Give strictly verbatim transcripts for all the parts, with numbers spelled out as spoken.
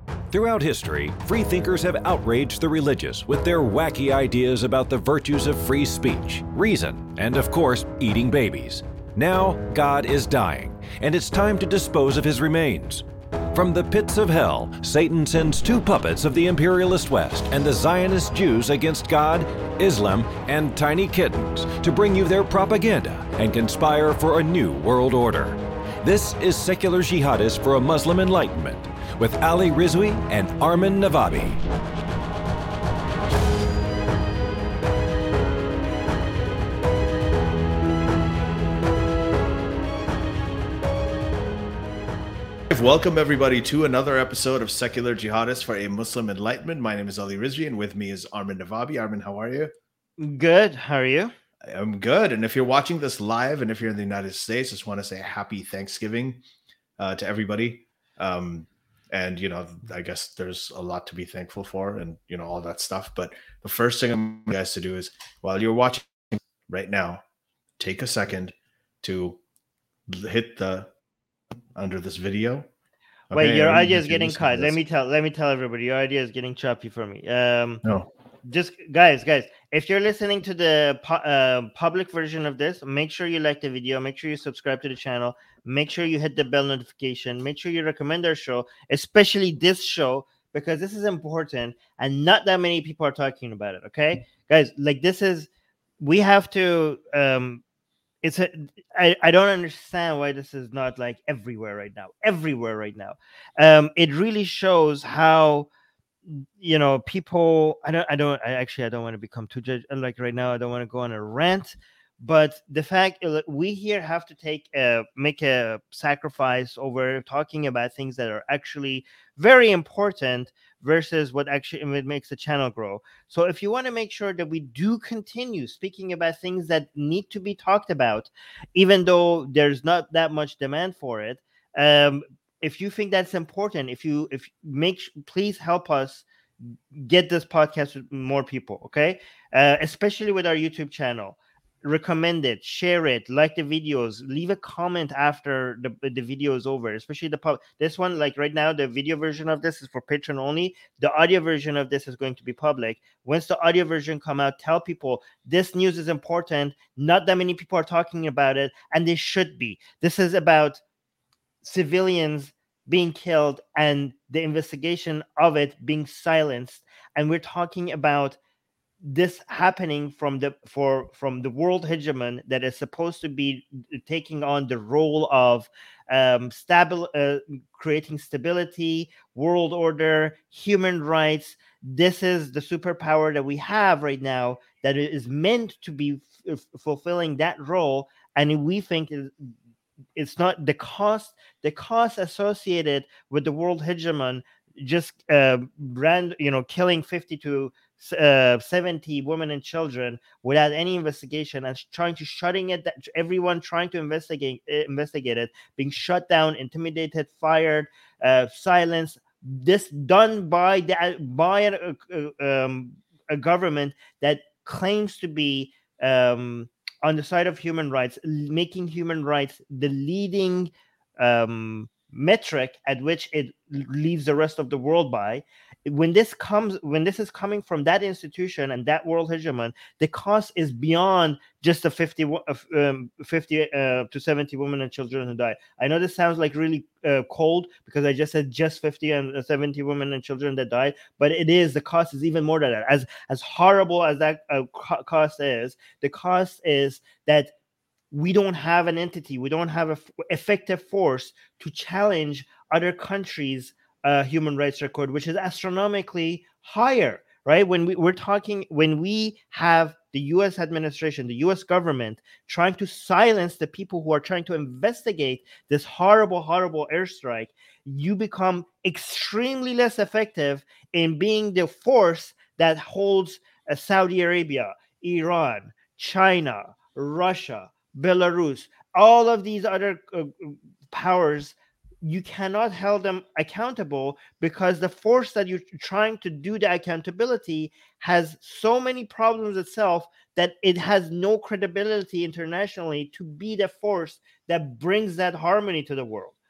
Throughout history, freethinkers have outraged the religious with their wacky ideas about the virtues of free speech, reason, and of course, eating babies. Now, God is dying, and it's time to dispose of his remains. From the pits of hell, Satan sends two puppets of the imperialist West and the Zionist Jews against God, Islam, and tiny kittens to bring you their propaganda and conspire for a new world order. This is Secular Jihadists for a Muslim Enlightenment with Ali Rizvi and Armin Navabi. Welcome everybody to another episode of Secular Jihadists for a Muslim Enlightenment. My name is Ali Rizvi and with me is Armin Navabi. Armin, how are you? Good. How are you? I'm good. And if you're watching this live and if you're in the United States, just want to say happy Thanksgiving uh, to everybody. Um, and, you know, I guess there's a lot to be thankful for and, you know, all that stuff. But the first thing I want you guys to do is while you're watching right now, take a second to hit the under this video. Wait, okay, your idea is getting cut. Let me tell let me tell everybody your idea is getting choppy for me. Um no. Just guys, guys, if you're listening to the pu- uh, public version of this, make sure you like the video, make sure you subscribe to the channel, make sure you hit the bell notification, make sure you recommend our show, especially this show, because this is important and not that many people are talking about it. Okay, guys, like this is we have to um It's a, I, I don't understand why this is not like everywhere right now. Everywhere right now. Um, it really shows how, you know, people. I don't. I don't. I actually. I don't want to become too judge. Like right now, I don't want to go on a rant. But the fact we here have to take a make a sacrifice over talking about things that are actually very important versus what actually makes the channel grow. So if you want to make sure that we do continue speaking about things that need to be talked about, even though there's not that much demand for it, um, if you think that's important, if you if make please help us get this podcast with more people, okay? Uh, especially with our YouTube channel. Recommend it, share it, like the videos, leave a comment after the, the video is over, especially the pub. This one, like right now, the video version of this is for Patreon only. The audio version of this is going to be public. Once the audio version come out, tell people this news is important. Not that many people are talking about it, and they should be. This is about civilians being killed and the investigation of it being silenced. And we're talking about this happening from the for from the world hegemon that is supposed to be taking on the role of um stable uh, creating stability, world order, human rights. This is the superpower that we have right now that is meant to be f- fulfilling that role, and we think it's not the cost the cost associated with the world hegemon just uh brand you know killing fifty to Uh, seventy women and children without any investigation and trying to shutting it everyone trying to investigate investigate it being shut down, intimidated, fired, uh, silenced. This done by the by a, um, a government that claims to be um, on the side of human rights, making human rights the leading um, metric at which it leaves the rest of the world by. When this comes, when this is coming from that institution and that world hegemon, the cost is beyond just the fifty, um, fifty uh, to seventy women and children who die. I know this sounds like really uh, cold because I just said just fifty and seventy women and children that died, but it is the cost is even more than that. As as horrible as that uh, cost is, the cost is that we don't have an entity, we don't have an f- effective force to challenge other countries' uh, human rights record, which is astronomically higher, right? When we, we're talking, when we have the U S administration, the U S government trying to silence the people who are trying to investigate this horrible, horrible airstrike, you become extremely less effective in being the force that holds uh, Saudi Arabia, Iran, China, Russia, Belarus, all of these other uh, powers. You cannot hold them accountable because the force that you're trying to do the accountability has so many problems itself that it has no credibility internationally to be the force that brings that harmony to the world.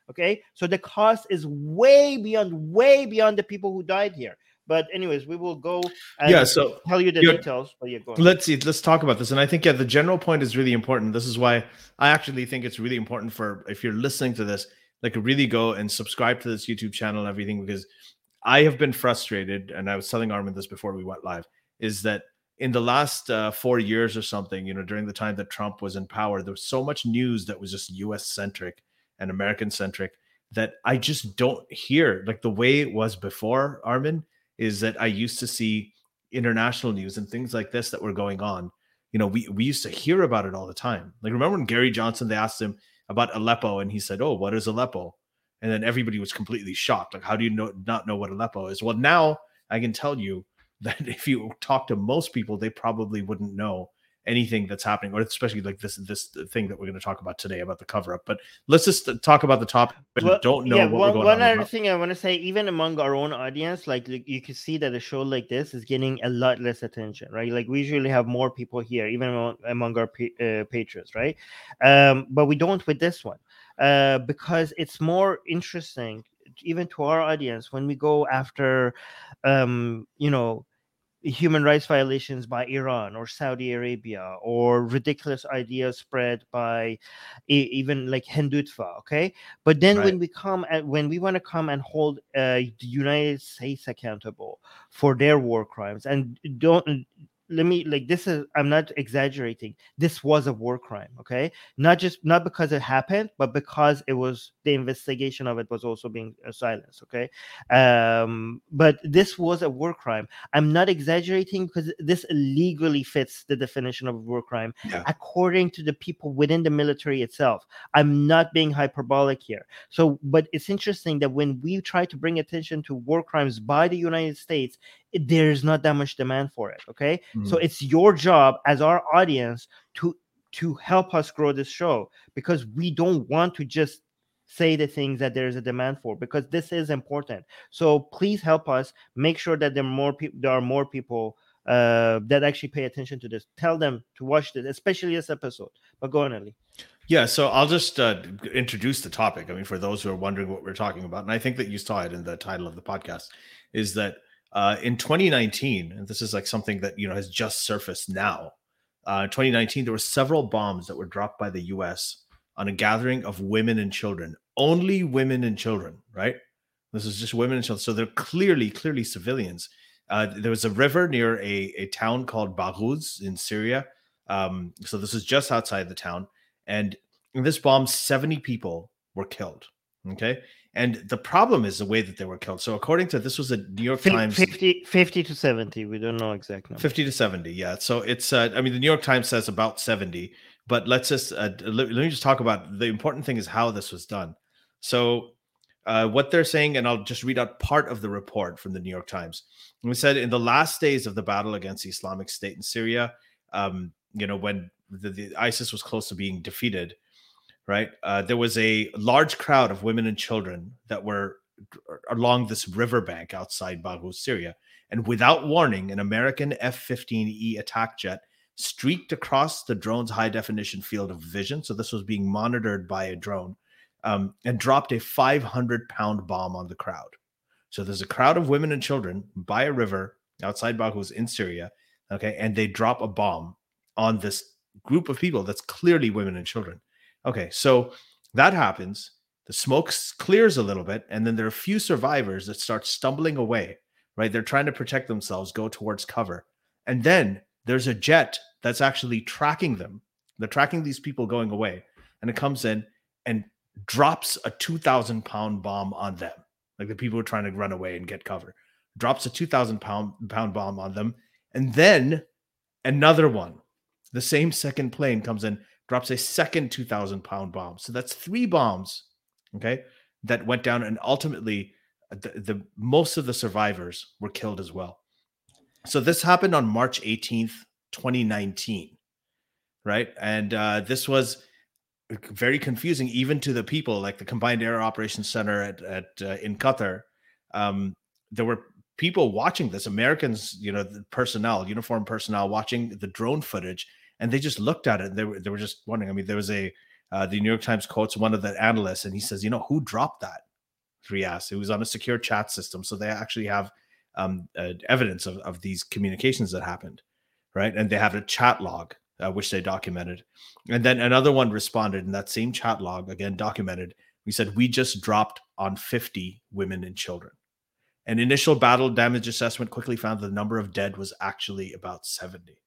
Okay, so the cost is way beyond, way beyond the people who died here. But anyways, we will go and yeah, so tell you the details. But yeah, go on. Let's see. Let's talk about this. And I think, yeah, the general point is really important. This is why I actually think it's really important for, if you're listening to this, like really go and subscribe to this YouTube channel and everything, because I have been frustrated. And I was telling Armin this before we went live, is that in the last uh, four years or something, you know, during the time that Trump was in power, there was so much news that was just U S centric and American centric that I just don't hear. Like the way it was before, Armin, is that I used to see international news and things like this that were going on. You know, we, we used to hear about it all the time. Like, remember when Gary Johnson, they asked him about Aleppo and he said, oh, what is Aleppo? And then everybody was completely shocked. Like, how do you know, not know what Aleppo is? Well, now I can tell you that if you talk to most people, they probably wouldn't know anything that's happening, or especially like this this thing that we're going to talk about today about the cover up. But let's just talk about the topic. Well, don't know yeah, what one, we're going one on other about. thing I want to say, even among our own audience, like, like you can see that a show like this is getting a lot less attention, right? Like we usually have more people here, even among, among our pa- uh, patrons, right? Um, but we don't with this one uh, because it's more interesting, even to our audience, when we go after, um, you know, human rights violations by Iran or Saudi Arabia, or ridiculous ideas spread by e- even like Hindutva. Okay, but then Right. when we come and when we want to come and hold uh, the United States accountable for their war crimes, and don't let me like this is I'm not exaggerating. This was a war crime. Okay, not just not because it happened, but because it was the investigation of it was also being uh, silenced. Okay, um, but this was a war crime. I'm not exaggerating because this legally fits the definition of a war crime Yeah. according to the people within the military itself. I'm not being hyperbolic here. So, but it's interesting that when we try to bring attention to war crimes by the United States, it, there's not that much demand for it. Okay, Mhm. so it's your job as our audience to to help us grow this show, because we don't want to just say the things that there is a demand for, because this is important. So please help us make sure that there are more people. There are more people uh, that actually pay attention to this. Tell them to watch this, especially this episode. But go on, Ali. Yeah, so I'll just uh, introduce the topic. I mean, for those who are wondering what we're talking about, and I think that you saw it in the title of the podcast, is that uh, in twenty nineteen, and this is like something that, you know, has just surfaced now. Uh, twenty nineteen, there were several bombs that were dropped by the U S on a gathering of women and children, only women and children, right? This is just women and children. So they're clearly, clearly civilians. Uh, there was a river near a, a town called Baghuz in Syria. Um, so this is just outside the town. And in this bomb, seventy people were killed. Okay. And the problem is the way that they were killed. So according to, this was a New York Times. fifty, fifty to seventy. We don't know exact number. fifty to seventy. Yeah. So it's, uh, I mean, the New York Times says about seventy, but let's just, uh, let, let me just talk about the important thing is how this was done. So uh, what they're saying, and I'll just read out part of the report from the New York Times. We said in the last days of the battle against the Islamic State in Syria, um, you know, when the, the ISIS was close to being defeated, right? Uh, there was a large crowd of women and children that were along this riverbank outside Baghuz, Syria. And without warning, an American F fifteen E attack jet streaked across the drone's high-definition field of vision. So this was being monitored by a drone, um, and dropped a five hundred pound bomb on the crowd. So there's a crowd of women and children by a river outside Baghuz in Syria, okay? And they drop a bomb on this group of people that's clearly women and children. Okay, so that happens. The smoke clears a little bit, and then there are a few survivors that start stumbling away, right? They're trying to protect themselves, go towards cover. And then there's a jet that's actually tracking them. They're tracking these people going away, and it comes in and drops a two thousand pound bomb on them. Like the people who are trying to run away and get cover. Drops a two thousand pound bomb on them. And then another one. The same second plane comes in, drops a second two thousand pound bomb. So that's three bombs, okay, that went down, and ultimately the, the most of the survivors were killed as well. So this happened on March eighteenth, twenty nineteen, right? And uh, this was very confusing even to the people, like the Combined Air Operations Center at, at uh, in Qatar. Um, there were people watching this, Americans, you know, the personnel, uniformed personnel watching the drone footage, and they just looked at it and they were, they were just wondering. I mean, there was a, uh, the New York Times quotes one of the analysts, and he says, "You know, who dropped that?" He asked. It was on a secure chat system, so they actually have um, uh, evidence of, of these communications that happened, right? And they have a chat log uh, which they documented. And then another one responded in that same chat log, again documented. We said, "We just dropped on fifty women and children." An initial battle damage assessment quickly found the number of dead was actually about seventy.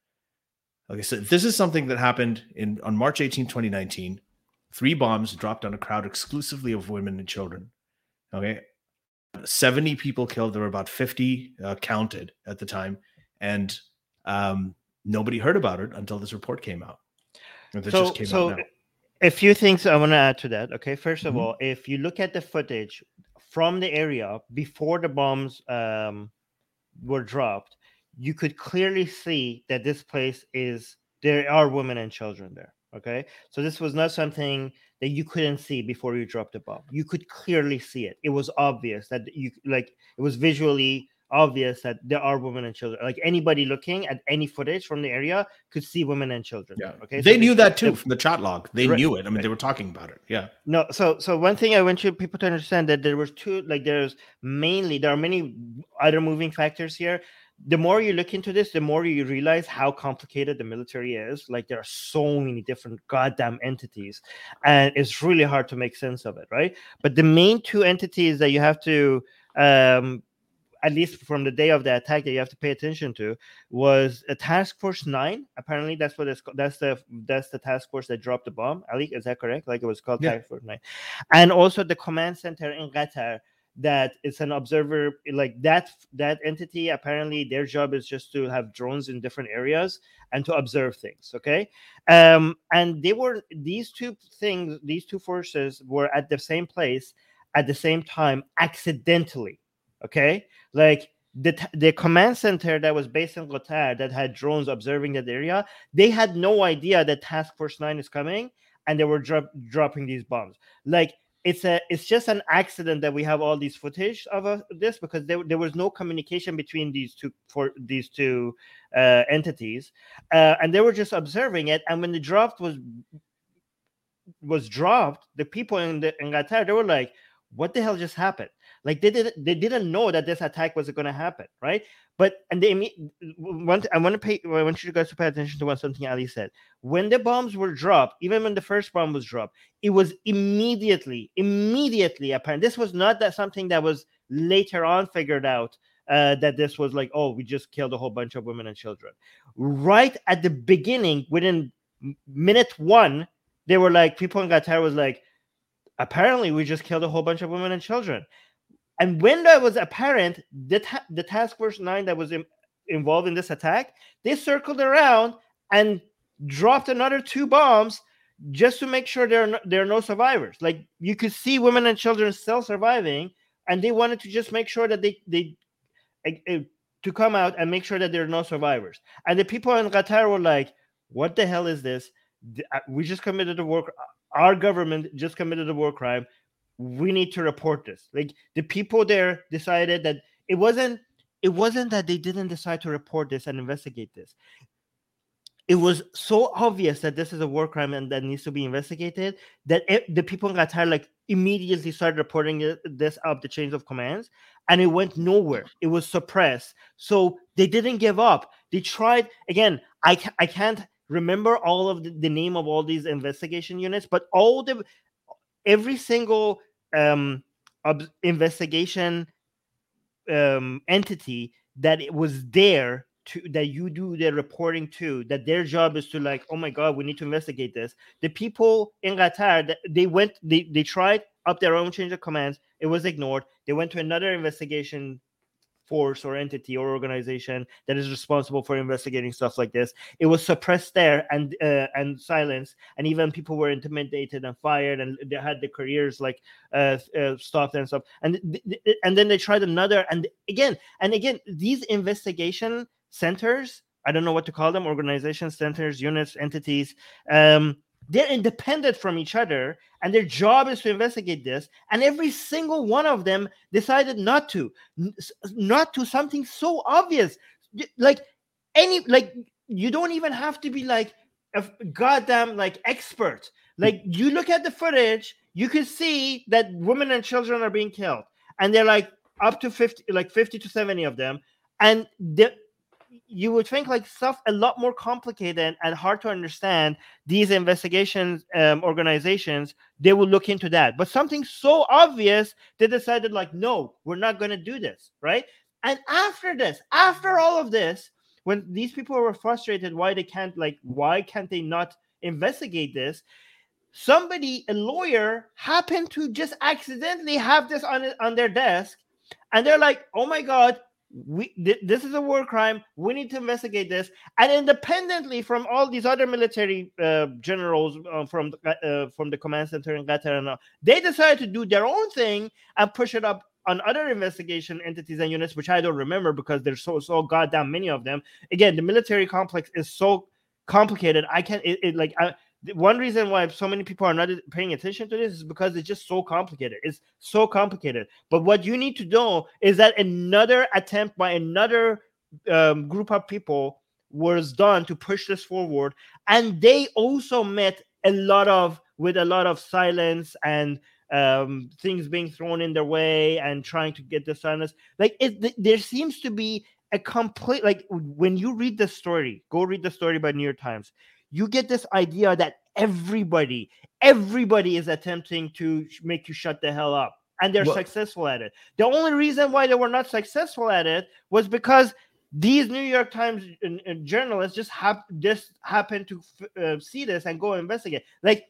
Like I said, this is something that happened in on March eighteenth, twenty nineteen. Three bombs dropped on a crowd exclusively of women and children. Okay. seventy people killed. There were about fifty uh, counted at the time. And um, nobody heard about it until this report came out. It so, just came so out now. A few things I want to add to that. Okay. First of Mhm. all, if you look at the footage from the area before the bombs um, were dropped, you could clearly see that this place is, there are women and children there. Okay. So this was not something that you couldn't see before you dropped the bomb. You could clearly see it. It was obvious that you, like, it was visually obvious that there are women and children. Like, anybody looking at any footage from the area could see women and children. Yeah. Okay. They so knew this, that too the, from the chat log. They right, knew it. I mean, right. they were talking about it. Yeah. No, so so one thing I want you people to understand that there was two, like there's mainly, there are many other moving factors here. The more you look into this, the more you realize how complicated the military is. Like, there are so many different goddamn entities, and it's really hard to make sense of it, right? But the main two entities that you have to, um, at least from the day of the attack, that you have to pay attention to was a Task Force Nine. Apparently, that's what it's called. That's the that's the task force that dropped the bomb. Ali, is that correct? Like, it was called Yeah. Task Force Nine, and also the command center in Qatar. That it's an observer, like that that entity. Apparently, their job is just to have drones in different areas and to observe things. Okay, um, and they were these two things. These two forces were at the same place at the same time accidentally. Okay, like the the command center that was based in Qatar that had drones observing that area, they had no idea that Task Force Nine is coming, and they were drop, dropping these bombs. Like, it's a it's just an accident that we have all these footage of uh, this, because there, there was no communication between these two for these two uh, entities, uh, and they were just observing it. And when the drop was was dropped, the people in the in Qatar, they were like, "What the hell just happened?" Like, they didn't they didn't know that this attack was going to happen, right? But and they want I want to pay I want you guys to pay attention to what something Ali said. When the bombs were dropped, even when the first bomb was dropped, it was immediately immediately apparent. This was not that something that was later on figured out, uh, that this was like, oh, we just killed a whole bunch of women and children. Right at the beginning, within minute one, they were like, people in Qatar was like, apparently we just killed a whole bunch of women and children. And when that was apparent, the, ta- the Task Force Nine that was in- involved in this attack, they circled around and dropped another two bombs just to make sure there are no, there are no survivors. Like, you could see women and children still surviving, and they wanted to just make sure that they they uh, uh, to come out and make sure that there are no survivors. And the people in Qatar were like, "What the hell is this? We just committed a war. Our government just committed a war crime. We need to report this." Like, the people there decided that it wasn't it wasn't that they didn't decide to report this and investigate this. It was so obvious that this is a war crime and that needs to be investigated that it, the people in Qatar like immediately started reporting it, this up the chains of commands, and it went nowhere. It was suppressed. So they didn't give up. They tried again. I ca- I can't remember all of the, the name of all these investigation units, but all the every single um ob- investigation um entity that it was there to that you do the reporting to, that their job is to like, oh my god, we need to investigate this. The people in Qatar, that they went they, they tried up their own change of commands. It was ignored. They went to another investigation force or entity or organization that is responsible for investigating stuff like this. It was suppressed there and uh, and silenced, and even people were intimidated and fired, and they had their careers like uh, uh, stopped and stuff. And th- th- and then they tried another, and again and again. These investigation centers, I don't know what to call them, organizations, centers, units, entities. Um, they're independent from each other, and their job is to investigate this. And every single one of them decided not to, not to something so obvious. Like any, like you don't even have to be like a goddamn like expert. Like, you look at the footage, you can see that women and children are being killed, and they're like up to fifty, like fifty to seventy of them, and the, you would think like stuff a lot more complicated and hard to understand. These investigations um, organizations, they will look into that, but something so obvious, they decided like, no, we're not going to do this, right? And after this, after all of this, when these people were frustrated, why they can't like, why can't they not investigate this? Somebody, a lawyer, happened to just accidentally have this on on their desk, and they're like, "Oh my God, we th- this is a war crime. We need to investigate this." And independently from all these other military uh, generals uh, from uh, from the command center in Qatar, and all, they decided to do their own thing and push it up on other investigation entities and units, which I don't remember because there's so so goddamn many of them. Again, the military complex is so complicated. I can't it, it like I. One reason why so many people are not paying attention to this is because it's just so complicated. It's so complicated. But what you need to know is that another attempt by another um, group of people was done to push this forward, and they also met a lot of with a lot of silence and um, things being thrown in their way and trying to get the silence. Like it, there seems to be a complete like when you read the story, go read the story by New York Times. You get this idea that everybody, everybody is attempting to make you shut the hell up, and they're well, successful at it. The only reason why they were not successful at it was because these New York Times uh, journalists just have just happened to uh, see this and go investigate. Like,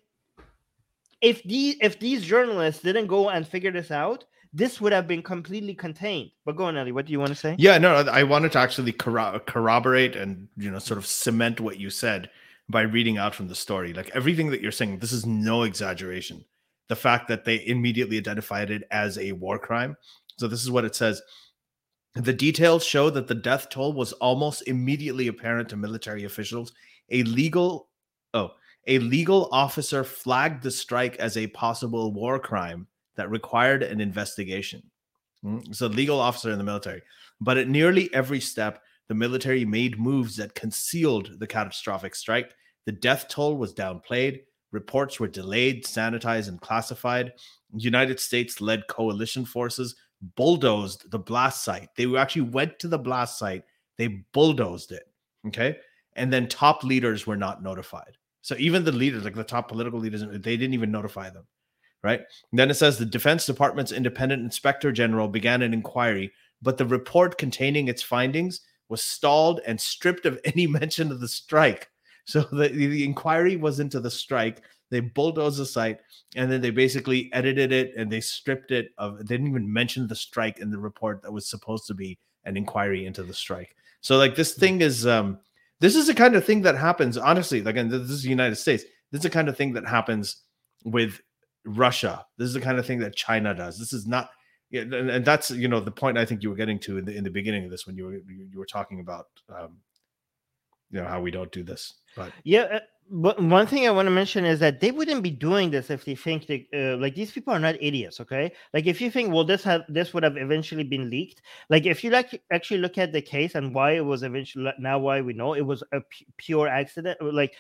if these if these journalists didn't go and figure this out, this would have been completely contained. But go on, Ellie. What do you want to say? Yeah, no, I wanted to actually corro- corroborate and you know sort of cement what you said by reading out from the story. Like everything that you're saying, this is no exaggeration. The fact that they immediately identified it as a war crime. So this is what it says. The details show that the death toll was almost immediately apparent to military officials. A legal, oh, a legal officer flagged the strike as a possible war crime that required an investigation. So legal officer in the military. But at nearly every step, the military made moves that concealed the catastrophic strike. The death toll was downplayed. Reports were delayed, sanitized, and classified. United States-led coalition forces bulldozed the blast site. They actually went to the blast site. They bulldozed it, okay? And then top leaders were not notified. So even the leaders, like the top political leaders, they didn't even notify them, right? And then it says the Defense Department's independent inspector general began an inquiry, but the report containing its findings was stalled and stripped of any mention of the strike. So the, the inquiry was into the strike. They bulldozed the site, and then they basically edited it and they stripped it of. They didn't even mention the strike in the report that was supposed to be an inquiry into the strike. So like this thing is, um, this is the kind of thing that happens. Honestly, like, and this is the United States. This is the kind of thing that happens with Russia. This is the kind of thing that China does. This is not. Yeah, and, and that's you know the point I think you were getting to in the in the beginning of this when you were you, you were talking about um, you know how we don't do this. But yeah, uh, but one thing I want to mention is that they wouldn't be doing this if they think that uh, like these people are not idiots. Okay, like if you think well this have this would have eventually been leaked. Like if you like actually look at the case and why it was eventually now why we know it was a p- pure accident. Like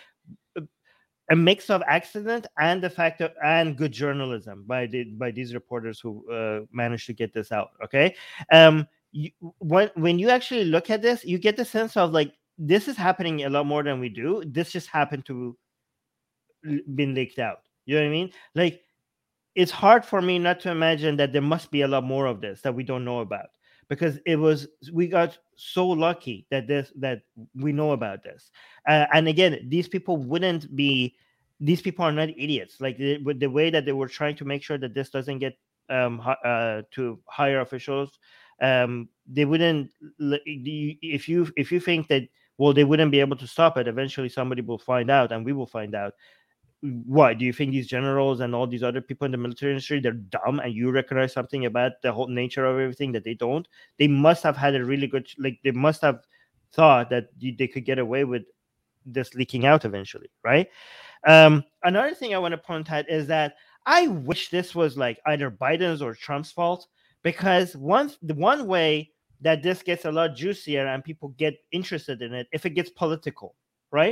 a mix of accident and the fact of and good journalism by the by these reporters who uh, managed to get this out. Okay, um, you, when when you actually look at this, you get the sense of like this is happening a lot more than we do. This just happened to been leaked out. You know what I mean? Like it's hard for me not to imagine that there must be a lot more of this that we don't know about. Because it was, we got so lucky that this that we know about this, uh, and again, these people wouldn't be. These people are not idiots. Like the, with the way that they were trying to make sure that this doesn't get um, uh, to higher officials, um, they wouldn't. If you if you think that well, they wouldn't be able to stop it. Eventually, somebody will find out, and we will find out. Why do you think these generals and all these other people in the military industry they're dumb and you recognize something about the whole nature of everything that they don't? They must have had a really good like they must have thought that they could get away with this leaking out eventually, right? Um, another thing I want to point out is that I wish this was like either Biden's or Trump's fault, because one the one way that this gets a lot juicier and people get interested in it if it gets political, right?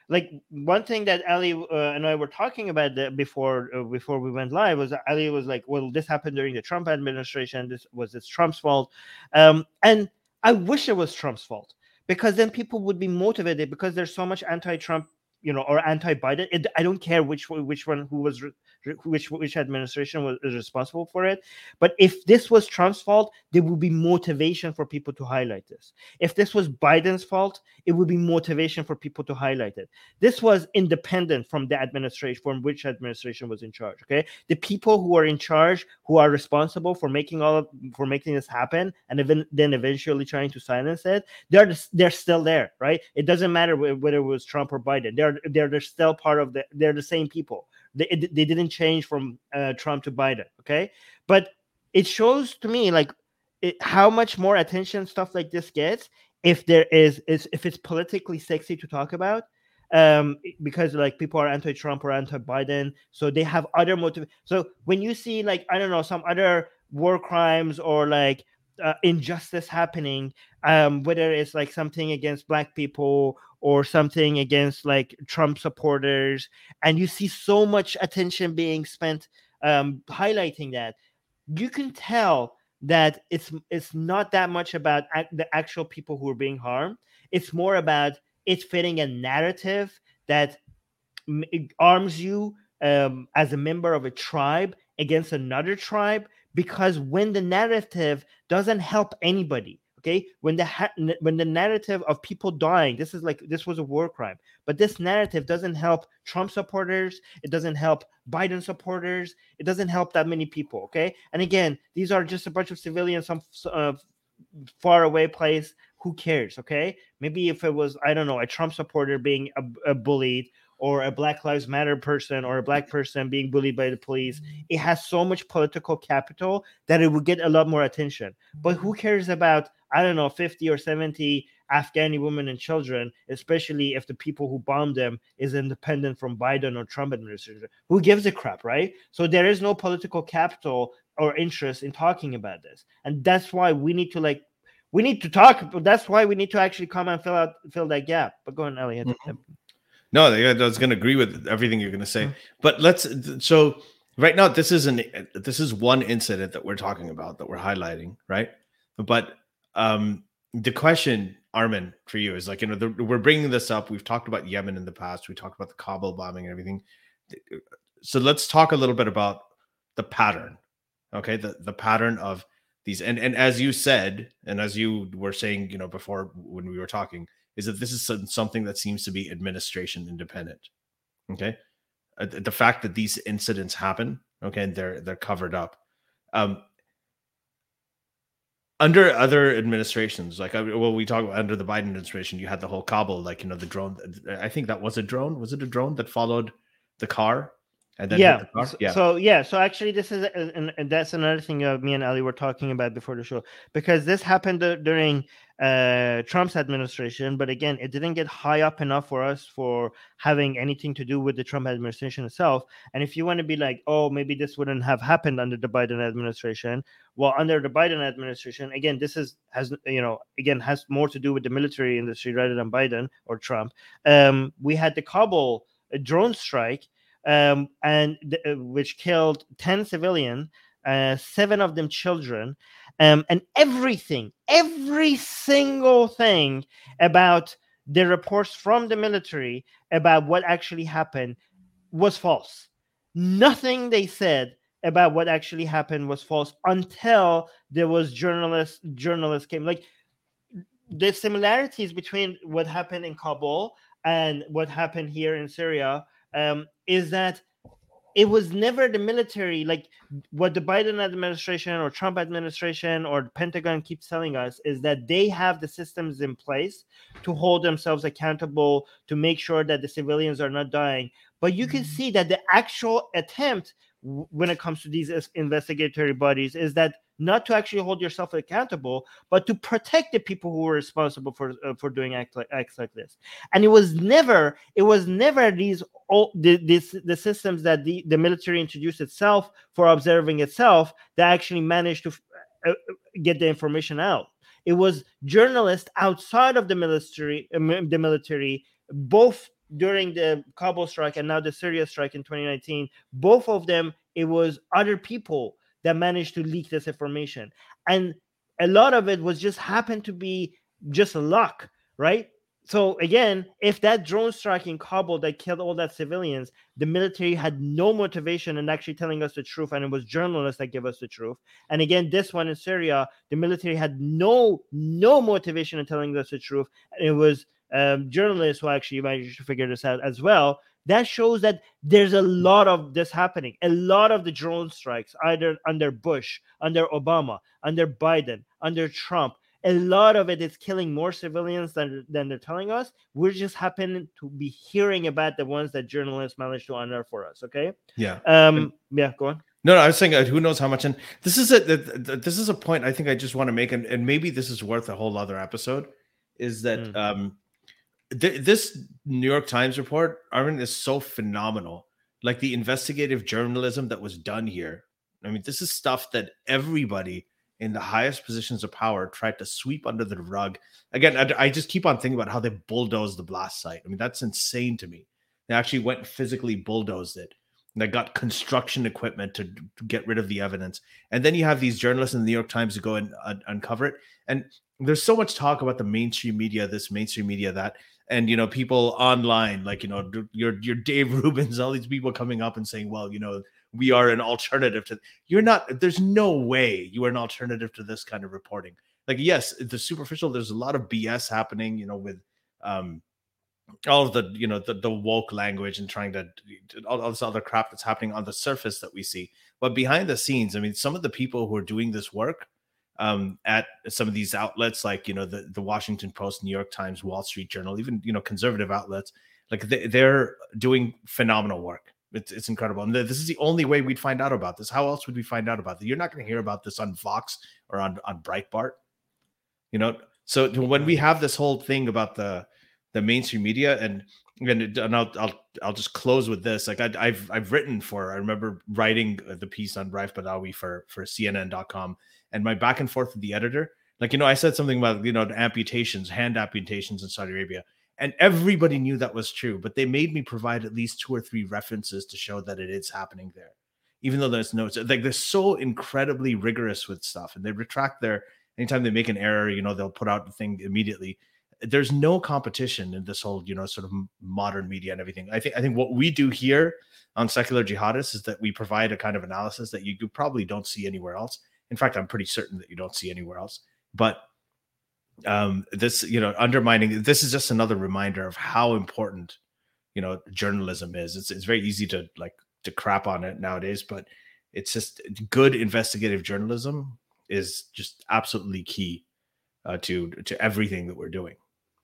like one thing that Ali uh, and I were talking about the, before uh, before we went live was Ali was like, well, this happened during the Trump administration. This was it's Trump's fault, um, and I wish it was Trump's fault, because then people would be motivated, because there's so much anti-Trump, you know, or anti-Biden. It, I don't care which which one who was which which administration was responsible for it. But if this was Trump's fault, there would be motivation for people to highlight this. If this was Biden's fault, it would be motivation for people to highlight it. This was independent from the administration, from which administration was in charge. Okay, the people who are in charge, who are responsible for making all of, for making this happen, and even, then eventually trying to silence it, they're they're still there, right? It doesn't matter whether it was Trump or Biden. They're they're they're still part of the. They're the same people. They, they didn't change from uh, Trump to Biden, okay? But it shows to me like it, how much more attention stuff like this gets if there is, is if it's politically sexy to talk about, um, because like people are anti-Trump or anti-Biden, so they have other motive. So when you see like, I don't know, some other war crimes or like uh, injustice happening, um, whether it's like something against Black people or something against like Trump supporters, and you see so much attention being spent um, highlighting that, you can tell that it's it's not that much about ac- the actual people who are being harmed. It's more about it fitting a narrative that m- arms you um, as a member of a tribe against another tribe, because when the narrative doesn't help anybody, okay, when the ha- when the narrative of people dying, this is like this was a war crime, but this narrative doesn't help Trump supporters, it doesn't help Biden supporters, it doesn't help that many people, okay? And again, these are just a bunch of civilians, some uh, far away place. Who cares, okay? Maybe if it was, I don't know, a Trump supporter being a, a bullied, or a Black Lives Matter person or a Black person being bullied by the police, it has so much political capital that it would get a lot more attention. But who cares about, I don't know, fifty or seventy Afghani women and children, especially if the people who bombed them is independent from Biden or Trump administration? Who gives a crap, right? So there is no political capital or interest in talking about this. And that's why we need to like, we need to talk. That's why we need to actually come and fill out, fill that gap. But go on, Elliot. Mm-hmm. No, I was going to agree with everything you're going to say, mm-hmm. but let's. So right now, this is an this is one incident that we're talking about, that we're highlighting, right? But um, the question, Armin, for you is like, you know, the, we're bringing this up. We've talked about Yemen in the past. We talked about the Kabul bombing and everything. So let's talk a little bit about the pattern, okay? The the pattern of these, and and as you said, and as you were saying, you know, before when we were talking, is that this is something that seems to be administration independent, okay? Uh, the fact that these incidents happen, okay, and they're they're covered up. Um, under other administrations, like, well, we talk about under the Biden administration, you had the whole Kabul, like, you know, the drone. I think that was a drone. Was it a drone that followed the car? And then yeah. hit the car? yeah. So yeah. So actually, this is and, and that's another thing uh, me and Ali were talking about before the show, because this happened uh, during uh, Trump's administration. But again, it didn't get high up enough for us for having anything to do with the Trump administration itself. And if you want to be like, oh, maybe this wouldn't have happened under the Biden administration. Well, under the Biden administration, again, this is has you know again has more to do with the military industry rather than Biden or Trump. Um, we had the Kabul drone strike. Um, and th- which killed ten civilians, uh, seven of them children, um, and everything, every single thing about the reports from the military about what actually happened was false. Nothing they said about what actually happened was false until there was journalists. Journalists came. Like the similarities between what happened in Kabul and what happened here in Syria. Um, is that it was never the military, like what the Biden administration or Trump administration or the Pentagon keeps telling us, is that they have the systems in place to hold themselves accountable, to make sure that the civilians are not dying. But you can see that the actual attempt when it comes to these investigatory bodies is that not to actually hold yourself accountable, but to protect the people who were responsible for uh, for doing acts like, acts like this. And it was never, it was never these all the this the systems that the, the military introduced itself for observing itself that actually managed to uh, get the information out. It was journalists outside of the military, uh, the military, both during the Kabul strike and now the Syria strike in twenty nineteen, both of them, it was other people that managed to leak this information. And a lot of it was just happened to be just luck, right? So again, if that drone strike in Kabul that killed all that civilians, the military had no motivation in actually telling us the truth, and it was journalists that gave us the truth. And again, this one in Syria, the military had no no motivation in telling us the truth, and it was um, journalists who actually managed to figure this out as well. That shows that there's a lot of this happening. A lot of the drone strikes, either under Bush, under Obama, under Biden, under Trump, a lot of it is killing more civilians than, than they're telling us. We're just happening to be hearing about the ones that journalists managed to unearth for us. Okay. Yeah. Um. Yeah. Go on. No, no, I was saying, uh, who knows how much. And this is a this is a point I think I just want to make, and, and maybe this is worth a whole other episode. Is that mm. um, th- this New York Times report, Arvind, is so phenomenal. Like the investigative journalism that was done here. I mean, this is stuff that everybody in the highest positions of power tried to sweep under the rug. Again, I, I just keep on thinking about how they bulldozed the blast site. I mean, that's insane to me. They actually went and physically bulldozed it. And they got construction equipment to, to get rid of the evidence. And then you have these journalists in the New York Times who go and uh, uncover it. And there's so much talk about the mainstream media, this mainstream media, that, and, you know, people online, like, you know, your, your Dave Rubins, all these people coming up and saying, well, you know, we are an alternative to, you're not, there's no way you are an alternative to this kind of reporting. Like, yes, the superficial, there's a lot of B S happening, you know, with um, all of the, you know, the, the woke language and trying to, all, all this other crap that's happening on the surface that we see. But behind the scenes, I mean, some of the people who are doing this work um, at some of these outlets, like, you know, the, the Washington Post, New York Times, Wall Street Journal, even, you know, conservative outlets, like they, they're doing phenomenal work. It's, it's incredible. And this is the only way we'd find out about this. How else would we find out about this? You're not going to hear about this on Vox or on, on Breitbart, you know? So when we have this whole thing about the, the mainstream media, and, and, and I'll, I'll, I'll just close with this. Like I, I've, I've written for, I remember writing the piece on Raif Badawi for, for C N N dot com, and my back and forth with the editor, like, you know, I said something about, you know, amputations, hand amputations in Saudi Arabia. And everybody knew that was true, but they made me provide at least two or three references to show that it is happening there, even though there's no, like, they're so incredibly rigorous with stuff, and they retract their, anytime they make an error, you know, they'll put out the thing immediately. There's no competition in this whole, you know, sort of modern media and everything. I think, I think what we do here on Secular Jihadists is that we provide a kind of analysis that you, you probably don't see anywhere else. In fact, I'm pretty certain that you don't see anywhere else, but um this, you know, undermining, this is just another reminder of how important, you know, journalism is. It's it's very easy to like to crap on it nowadays, but it's just good investigative journalism is just absolutely key uh, to to everything that we're doing.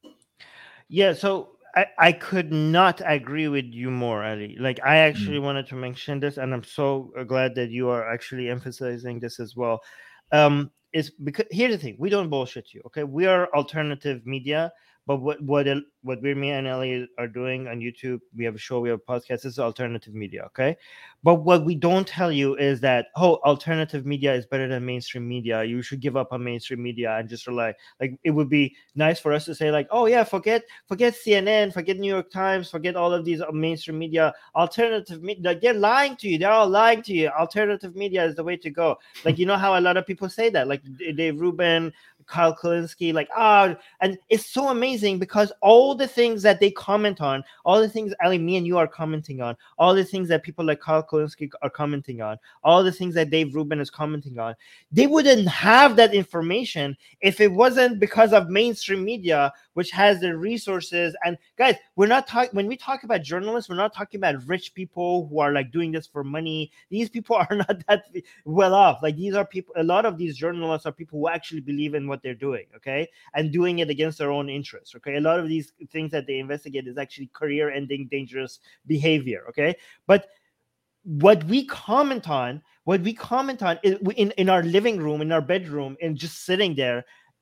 Yeah, so I, I could not agree with you more, Ali. Like, I actually mm. wanted to mention this, and I'm so glad that you are actually emphasizing this as well. Um, is because here's the thing: we don't bullshit you, okay? We are alternative media, but what what what we, me and Ellie are doing on YouTube, we have a show, we have a podcast. This is alternative media, okay? But what we don't tell you is that, oh, alternative media is better than mainstream media. You should give up on mainstream media and just rely. Like, it would be nice for us to say, like, oh yeah, forget forget C N N, forget New York Times, forget all of these mainstream media. Alternative media, they're lying to you. They're all lying to you. Alternative media is the way to go. Like, you know how a lot of people say that, like Dave Rubin, Kyle Kulinski, like, ah, oh, and it's so amazing because all the things that they comment on, all the things, Ali, me and you are commenting on, all the things that people like Kyle Kulinski are commenting on, all the things that Dave Rubin is commenting on, they wouldn't have that information if it wasn't because of mainstream media, which has the resources. And guys, we're not talking, when we talk about journalists, we're not talking about rich people who are like doing this for money. These people are not that well off. Like, these are people, a lot of these journalists are people who actually believe in what they're doing, okay, and doing it against their own interests, okay. A lot of these things that they investigate is actually career-ending dangerous behavior, okay. But what we comment on, what we comment on is in, in our living room, in our bedroom, and just sitting there,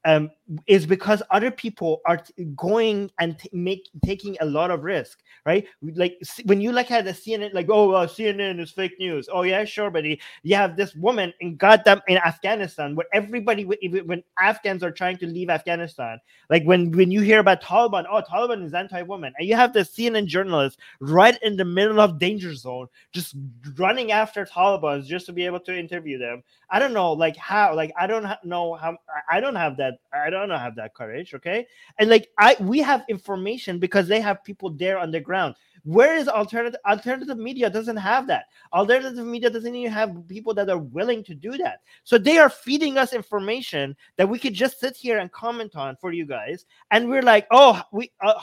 um, is because other people are t- going and t- make taking a lot of risk, right? Like when you look at the C N N, like, oh, uh, C N N is fake news. Oh yeah, sure, buddy. You have this woman in goddamn in Afghanistan where everybody, when Afghans are trying to leave Afghanistan, like when when you hear about Taliban, oh, Taliban is anti-woman, and you have the C N N journalist right in the middle of danger zone, just running after Taliban just to be able to interview them. I don't know, like how, like I don't ha- know how. I don't have that. I don't have that courage. Okay, and like I, we have information because they have people there on the ground. Where is alternative? Alternative media doesn't have that. Alternative media doesn't even have people that are willing to do that. So they are feeding us information that we could just sit here and comment on for you guys, and we're like, oh, we. Uh,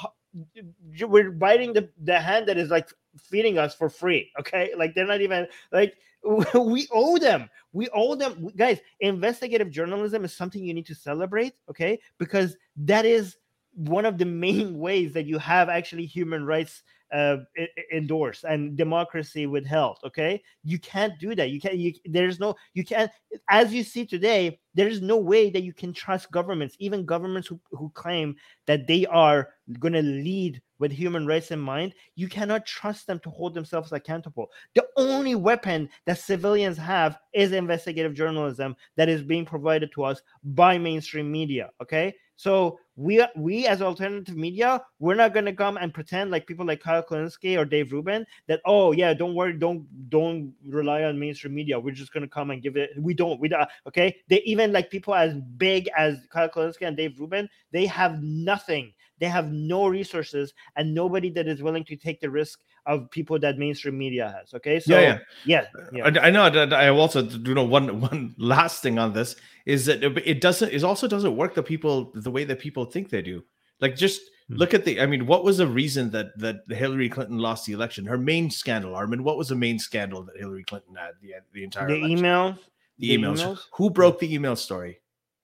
we're biting the, the hand that is like feeding us for free. Okay, like they're not even like we owe them. We owe them, guys. Investigative journalism is something you need to celebrate, okay? Because that is one of the main ways that you have actually human rights uh, endorsed and democracy withheld, okay? You can't do that. You can't. You, there's no. You can't. As you see today, there is no way that you can trust governments, even governments who, who claim that they are going to lead with human rights in mind. You cannot trust them to hold themselves accountable. The only weapon that civilians have is investigative journalism that is being provided to us by mainstream media, okay? So we we as alternative media, we're not going to come and pretend like people like Kyle Kulinski or Dave Rubin that, oh yeah, don't worry, don't don't rely on mainstream media. We're just going to come and give it. We don't. We don't. Okay. They even like people as big as Kyle Kulinski and Dave Rubin, they have nothing. They have no resources and nobody that is willing to take the risk of people that mainstream media has. Okay, so yeah, yeah, yeah, yeah. I, I know. I also, you know, one one last thing on this is that it doesn't. It also doesn't work the people the way that people think they do. Like, just hmm. look at the. I mean, what was the reason that that Hillary Clinton lost the election? Her main scandal, Armin. What was the main scandal that Hillary Clinton had the the entire the election? emails, the, the emails. emails. Who broke the email story?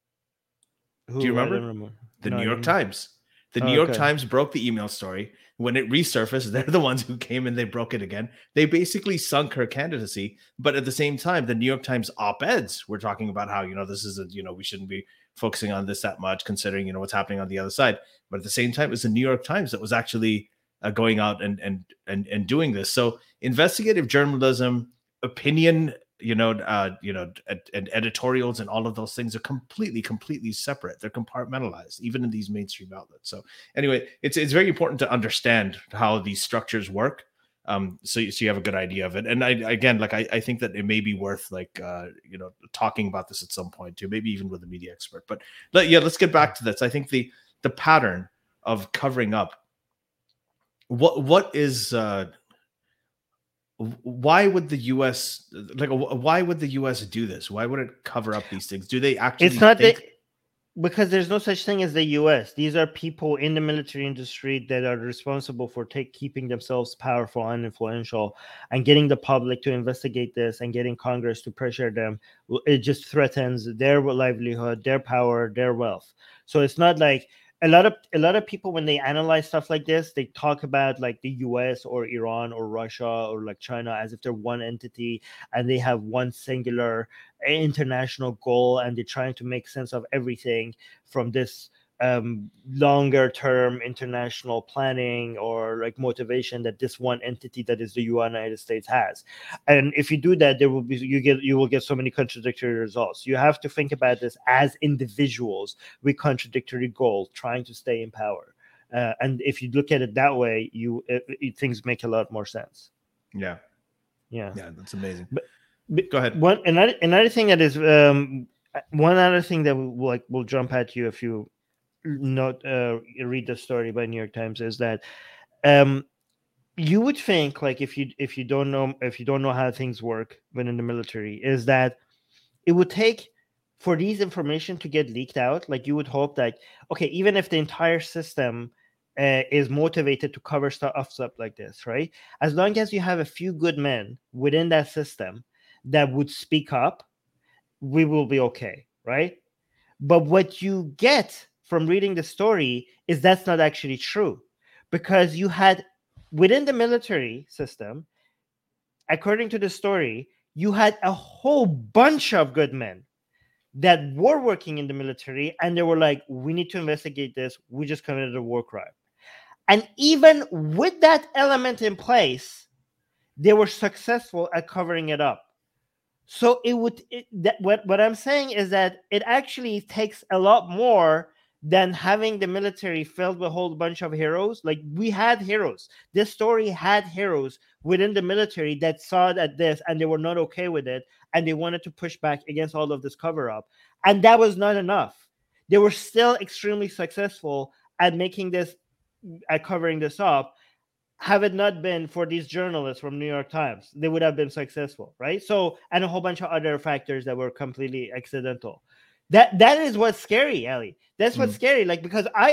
Who, do you remember? remember? The no, New York Times. The New oh, York okay. Times broke the email story. When it resurfaced, they're the ones who came and they broke it again. They basically sunk her candidacy. But at the same time, the New York Times op-eds were talking about how, you know, this is a, you know, we shouldn't be focusing on this that much, considering, you know, what's happening on the other side. But at the same time, it was the New York Times that was actually uh, going out and and and and doing this. So investigative journalism, opinion, you know, uh, you know, ed- and editorials and all of those things are completely, completely separate. They're compartmentalized, even in these mainstream outlets. So anyway, it's it's very important to understand how these structures work, um, so you, so you have a good idea of it. And I again, like I, I think that it may be worth like uh, you know, talking about this at some point too, maybe even with a media expert. But let, yeah, let's get back to this. I think the the pattern of covering up. What what is uh, why would the U S like why would the U S do this? Why would it cover up these things? Do they actually It's not think- that, because there's no such thing as the U S. These are people in the military industry that are responsible for take, keeping themselves powerful and influential, and getting the public to investigate this and getting Congress to pressure them. It just threatens their livelihood, their power, their wealth. So it's not like A lot of a lot of people, when they analyze stuff like this, they talk about like the U S or Iran or Russia or like China as if they're one entity and they have one singular international goal, and they're trying to make sense of everything from this um, longer term international planning or like motivation that this one entity that is the United States has. And if you do that, there will be you get you will get so many contradictory results. You have to think about this as individuals with contradictory goals trying to stay in power. Uh, and if you look at it that way, you it, it, things make a lot more sense. Yeah, yeah, yeah, that's amazing. But, but go ahead. One another another thing that is um, one other thing that will like will jump at you if you not uh, read the story by New York Times is that um, you would think like if you if you don't know if you don't know how things work within the military, is that it would take for these information to get leaked out. Like you would hope that, okay, even if the entire system uh, is motivated to cover stuff up like this, right? As long as you have a few good men within that system that would speak up, we will be okay, right? But what you get from reading the story is that's not actually true, because you had within the military system, according to the story, you had a whole bunch of good men that were working in the military, and they were like, we need to investigate this. We just committed a war crime. And even with that element in place, they were successful at covering it up. So it would, it, that, what, what I'm saying is that it actually takes a lot more than having the military filled with a whole bunch of heroes. Like, we had heroes. This story had heroes within the military that saw that this, and they were not okay with it, and they wanted to push back against all of this cover-up. And that was not enough. They were still extremely successful at making this, at covering this up. Have it not been for these journalists from New York Times, they would have been successful, right? So, and a whole bunch of other factors that were completely accidental. That that is what's scary, Ali. That's what's mm. scary. Like, because I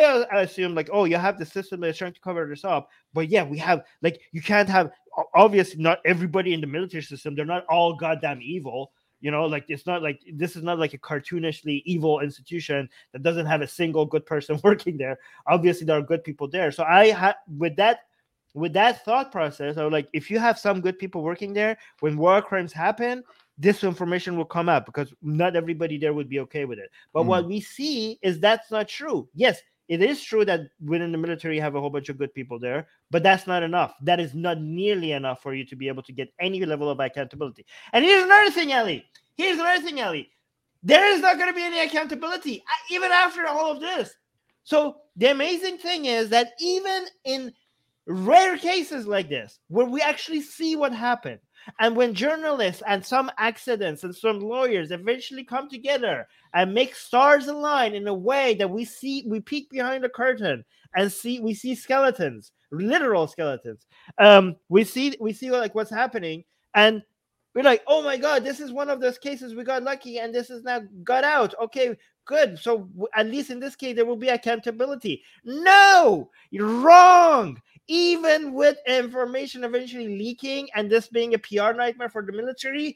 I assume like, oh, you have the system that's trying to cover this up, but yeah, we have, like, you can't have, obviously not everybody in the military system. They're not all goddamn evil. You know, like, it's not like, this is not like a cartoonishly evil institution that doesn't have a single good person working there. Obviously, there are good people there. So I had with that. With that thought process, I was like, if you have some good people working there, when war crimes happen, this information will come out, because not everybody there would be okay with it. But mm. what we see is that's not true. Yes, it is true that within the military you have a whole bunch of good people there, but that's not enough. That is not nearly enough for you to be able to get any level of accountability. And here's another thing, Ali. Here's another thing, Ali. There is not going to be any accountability, even after all of this. So the amazing thing is that even in rare cases like this, where we actually see what happened, and when journalists and some accidents and some lawyers eventually come together and make stars align in a way that we see, we peek behind the curtain and see, we see skeletons, literal skeletons. Um, we see, we see like what's happening, and we're like, oh my God, this is one of those cases we got lucky, and this is now got out. Okay, good. So at least in this case, there will be accountability. No, you're wrong. Even with information eventually leaking and this being a P R nightmare for the military,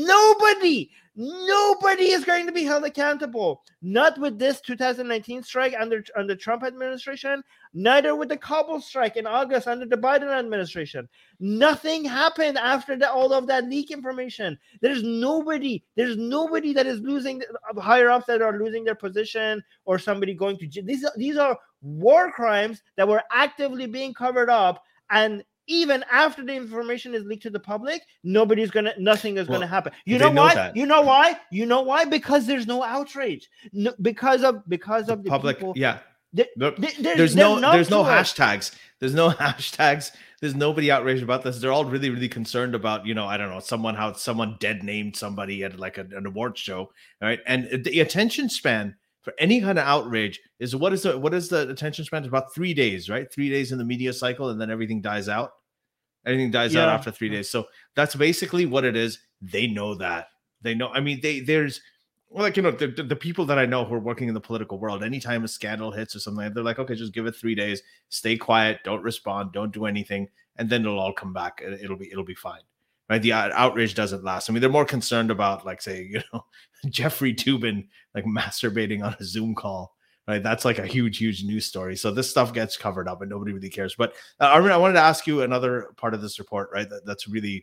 nobody, nobody is going to be held accountable. Not with this two thousand nineteen strike under, under the Trump administration, neither with the Kabul strike in August under the Biden administration. Nothing happened after the, all of that leak information. There's nobody, there's nobody that is losing, higher ups that are losing their position, or somebody going to jail. These, these are war crimes that were actively being covered up, and even after the information is leaked to the public, nobody's gonna, nothing is well, gonna happen. You know why? Know you know why? You know why? Because there's no outrage. No, because of because of the public. People, yeah. They, there, they, there's no there's no hashtags. There's no hashtags. There's nobody outraged about this. They're all really, really concerned about, you know, I don't know, someone how someone dead named somebody at like a, an awards show, right? And the attention span for any kind of outrage is what is the what is the attention span? It's about three days, right? Three days in the media cycle, and then everything dies out. Everything dies yeah. out after three days. So that's basically what it is. They know that. They know. I mean, they there's well, like, you know, the, the people that I know who are working in the political world, anytime a scandal hits or something, they're like, okay, just give it three days, stay quiet, don't respond, don't do anything, and then it'll all come back. It'll be it'll be fine. Right? The outrage doesn't last. I mean, they're more concerned about, like, say, you know, Jeffrey Toobin like masturbating on a Zoom call. Right? That's like a huge, huge news story. So this stuff gets covered up and nobody really cares. But uh, Armin, I wanted to ask you another part of this report, right? That, that's really,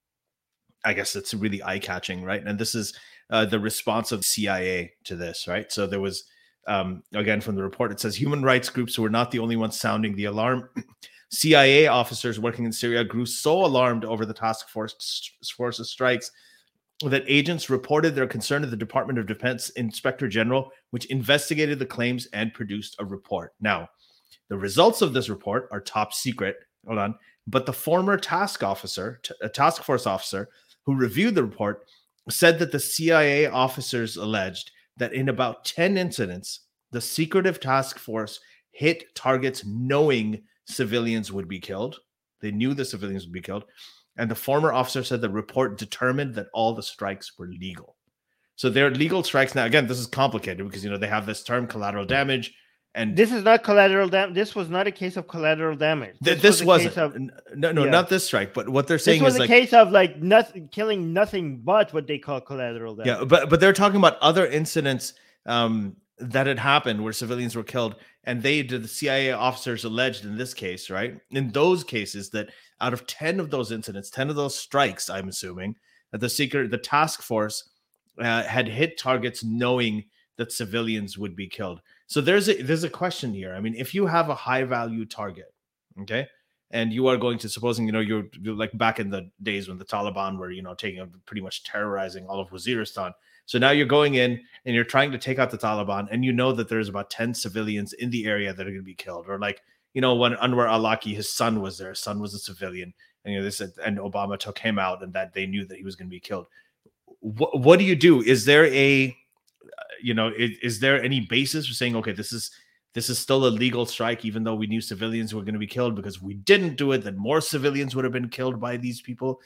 I guess it's really eye-catching, right? And this is uh, the response of C I A to this, right? So there was, um, again, from the report, it says human rights groups were not the only ones sounding the alarm. C I A officers working in Syria grew so alarmed over the task force force's strikes that agents reported their concern to the Department of Defense Inspector General, which investigated the claims and produced a report. Now, the results of this report are top secret. Hold on. But the former task officer, t- a task force officer who reviewed the report, said that the C I A officers alleged that in about ten incidents, the secretive task force hit targets knowing civilians would be killed. They knew the civilians would be killed. And the former officer said the report determined that all the strikes were legal. So they're legal strikes. Now, again, this is complicated because, you know, they have this term collateral damage. And this is not collateral damage. This was not a case of collateral damage. This, this was wasn't. Of, no, no, yeah. not this strike. But what they're saying this was is a like, case of like nothing, killing nothing but what they call collateral damage. Yeah, but but they're talking about other incidents um, that had happened where civilians were killed, and they, the C I A officers, alleged in this case, right? In those cases, that out of ten of those incidents, ten of those strikes, I'm assuming that the secret, the task force uh, had hit targets knowing that civilians would be killed. So there's a there's a question here. I mean, if you have a high value target, okay, and you are going to, supposing, you know, you're, you're like back in the days when the Taliban were, you know, taking pretty much terrorizing all of Waziristan. So now you're going in and you're trying to take out the Taliban, and you know that there's about ten civilians in the area that are going to be killed. Or like, you know, when Anwar al-Awlaki, his son was there, his son was a civilian, and, you know, this, and Obama took him out, and that they knew that he was going to be killed. What, what do you do? Is there a, you know, is, is there any basis for saying, okay, this is, this is still a legal strike, even though we knew civilians were going to be killed, because we didn't do it, then more civilians would have been killed by these people?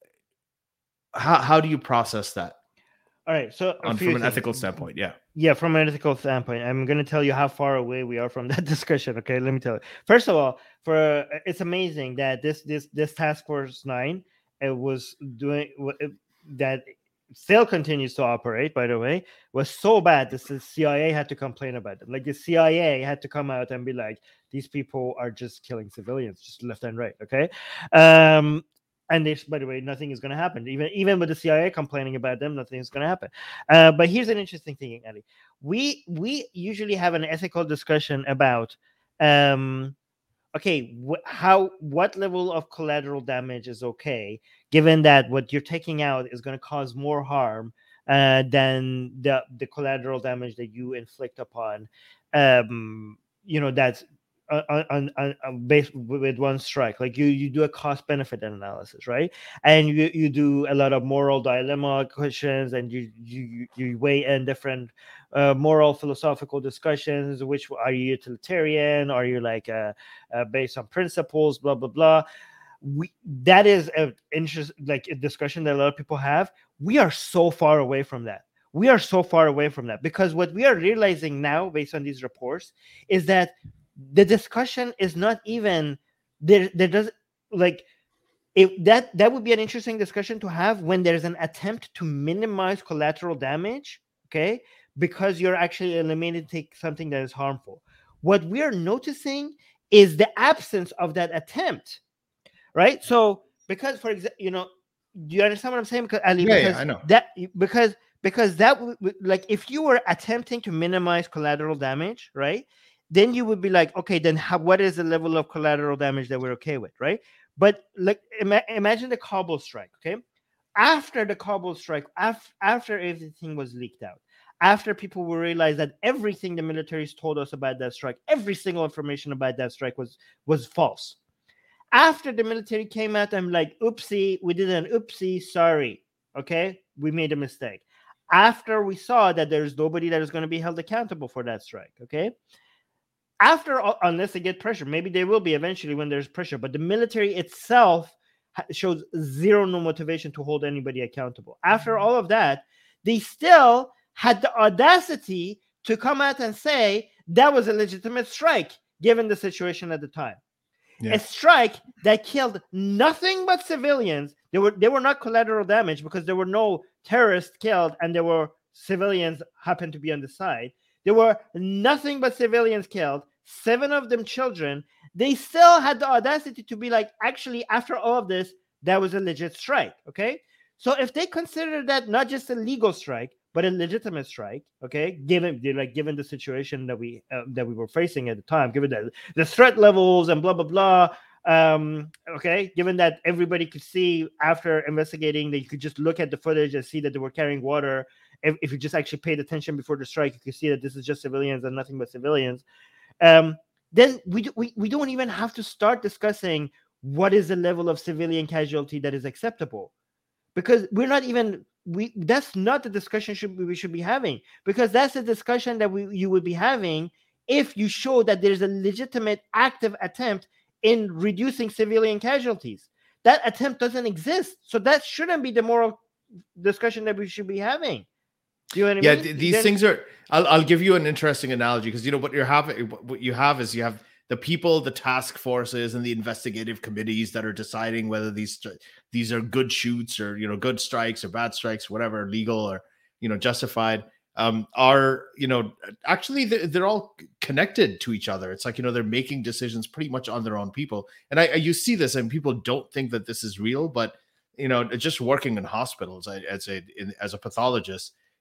How, how do you process that? All right, so On, from an ethical standpoint, yeah. Yeah, from an ethical standpoint, I'm going to tell you how far away we are from that discussion. Okay, let me tell you. First of all, for it's amazing that this this this Task Force Nine, it was doing it, that still continues to operate, by the way, was so bad that the C I A had to complain about them. Like the C I A had to come out and be like, these people are just killing civilians, just left and right. Okay. Um, and this, by the way, nothing is going to happen. Even, even with the C I A complaining about them, nothing is going to happen. Uh, but here's an interesting thing, Ali. We, we usually have an ethical discussion about, um, okay, wh- how, what level of collateral damage is okay, given that what you're taking out is going to cause more harm uh, than the, the collateral damage that you inflict upon, um, you know, that's on, on, on, on based with one strike. Like you, you do a cost benefit analysis, right? And you, you do a lot of moral dilemma questions, and you, you, you weigh in different uh, moral philosophical discussions. Which are you utilitarian? Are you like uh, uh, based on principles? Blah blah blah. We, that is an interest, like a discussion that a lot of people have. We are so far away from that. We are so far away from that because what we are realizing now, based on these reports, is that the discussion is not even there. There does like if that that would be an interesting discussion to have when there's an attempt to minimize collateral damage. Okay, because you're actually eliminating something that is harmful. What we are noticing is the absence of that attempt. Right, so because, for example, you know, do you understand what I'm saying? Because Ali, yeah, because yeah, I know that because because that w- w- like if you were attempting to minimize collateral damage, right, then you would be like, okay, then how, what is the level of collateral damage that we're okay with, right? But like ima- imagine the Kabul strike, okay? After the Kabul strike, af- after everything was leaked out, after people will realize that everything the militaries told us about that strike, every single information about that strike was was false. After the military came out, I'm like, oopsie, we did an oopsie, sorry. Okay, we made a mistake. After we saw that there's nobody that is going to be held accountable for that strike. Okay. After, unless they get pressure, maybe they will be eventually when there's pressure, but the military itself shows zero no motivation to hold anybody accountable. After all of that, they still had the audacity to come out and say that was a legitimate strike, given the situation at the time. Yeah. A strike that killed nothing but civilians. They were they were not collateral damage because there were no terrorists killed and there were civilians happened to be on the side. There were nothing but civilians killed, seven of them children. They still had the audacity to be like, actually, after all of this, that was a legit strike. Okay, so if they consider that not just a legal strike but a legitimate strike, okay, given like given the situation that we uh, that we were facing at the time, given that the threat levels and blah blah blah, um, okay, given that everybody could see after investigating that you could just look at the footage and see that they were carrying water. If, if you just actually paid attention before the strike, you could see that this is just civilians and nothing but civilians. Um, then we, do, we we don't even have to start discussing what is the level of civilian casualty that is acceptable, because we're not even. We that's not the discussion should we should be having, because that's the discussion that we you would be having if you show that there's a legitimate active attempt in reducing civilian casualties. That attempt doesn't exist, so that shouldn't be the moral discussion that we should be having. Do you know what I yeah, mean? th- these then, things are. I'll I'll give you an interesting analogy, because you know what you're having. What you have is you have the people, the task forces, and the investigative committees that are deciding whether these these are good shoots or, you know, good strikes or bad strikes, whatever, legal or, you know, justified, um, are, you know, actually they're, they're all connected to each other. It's like, you know, they're making decisions pretty much on their own people. And I, I you see this, and people don't think that this is real, but, you know, just working in hospitals as a in, as a pathologist,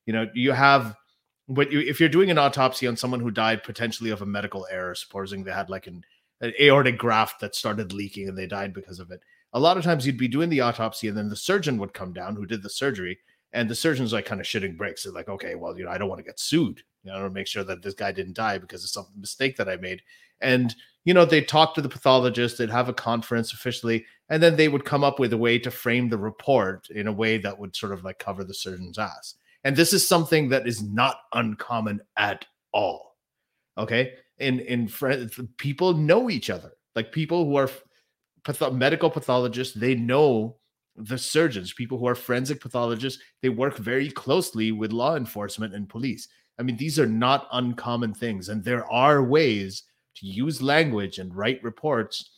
You know, you have, but you, if you're doing an autopsy on someone who died potentially of a medical error, supposing they had like an, an aortic graft that started leaking and they died because of it, a lot of times you'd be doing the autopsy and then the surgeon would come down who did the surgery, and the surgeon's like kind of shitting bricks. They're like, okay, well, you know, I don't want to get sued. You know, I want to make sure that this guy didn't die because of some mistake that I made. And, you know, they talk to the pathologist, they'd have a conference officially, and then they would come up with a way to frame the report in a way that would sort of like cover the surgeon's ass. And this is something that is not uncommon at all. Okay. In, in friends, people know each other. Like people who are path- medical pathologists, they know the surgeons. People who are forensic pathologists, they work very closely with law enforcement and police. I mean, these are not uncommon things. And there are ways to use language and write reports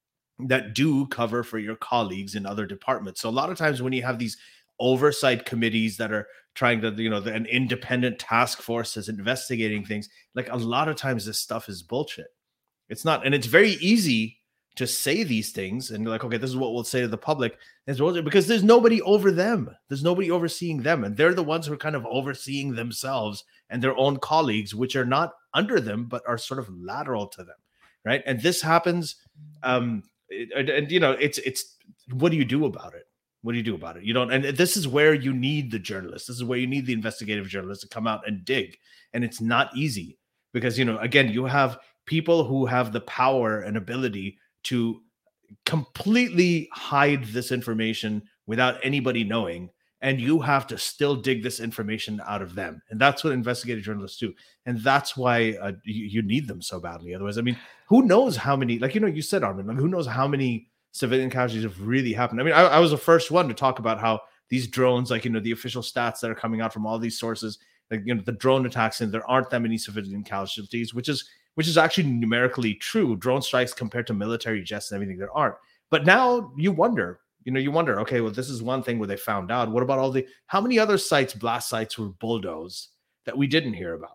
that do cover for your colleagues in other departments. So a lot of times when you have these oversight committees that are trying to, you know, an independent task force is investigating things, like a lot of times this stuff is bullshit. It's not, and it's very easy to say these things and like, okay, this is what we'll say to the public, because there's nobody over them. There's nobody overseeing them. And they're the ones who are kind of overseeing themselves and their own colleagues, which are not under them, but are sort of lateral to them. Right. And this happens. Um, and, and, you know, it's, it's, what do you do about it? What do you do about it? You don't, and this is where you need the journalists. This is where you need the investigative journalists to come out and dig. And it's not easy because, you know, again, you have people who have the power and ability to completely hide this information without anybody knowing. And you have to still dig this information out of them. And that's what investigative journalists do. And that's why uh, you, you need them so badly. Otherwise, I mean, who knows how many, like, you know, you said, Armin, like, who knows how many civilian casualties have really happened. I mean, I, I was the first one to talk about how these drones, like, you know, the official stats that are coming out from all these sources, like, you know, the drone attacks, and there aren't that many civilian casualties, which is, which is actually numerically true. Drone strikes compared to military jets and everything, there aren't. But now you wonder, you know, you wonder, okay, well, this is one thing where they found out. What about all the, how many other sites, blast sites were bulldozed that we didn't hear about?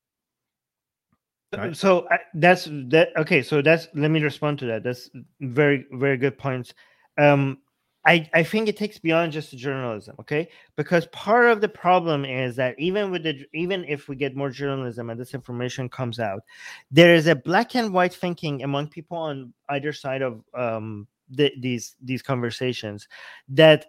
Right. So uh, that's that. Okay, so that's, let me respond to that. That's very, very good points. Um, I, I think it takes beyond just the journalism, okay? Because part of the problem is that even with the, even if we get more journalism and this information comes out, there is a black and white thinking among people on either side of um, the, these these conversations, that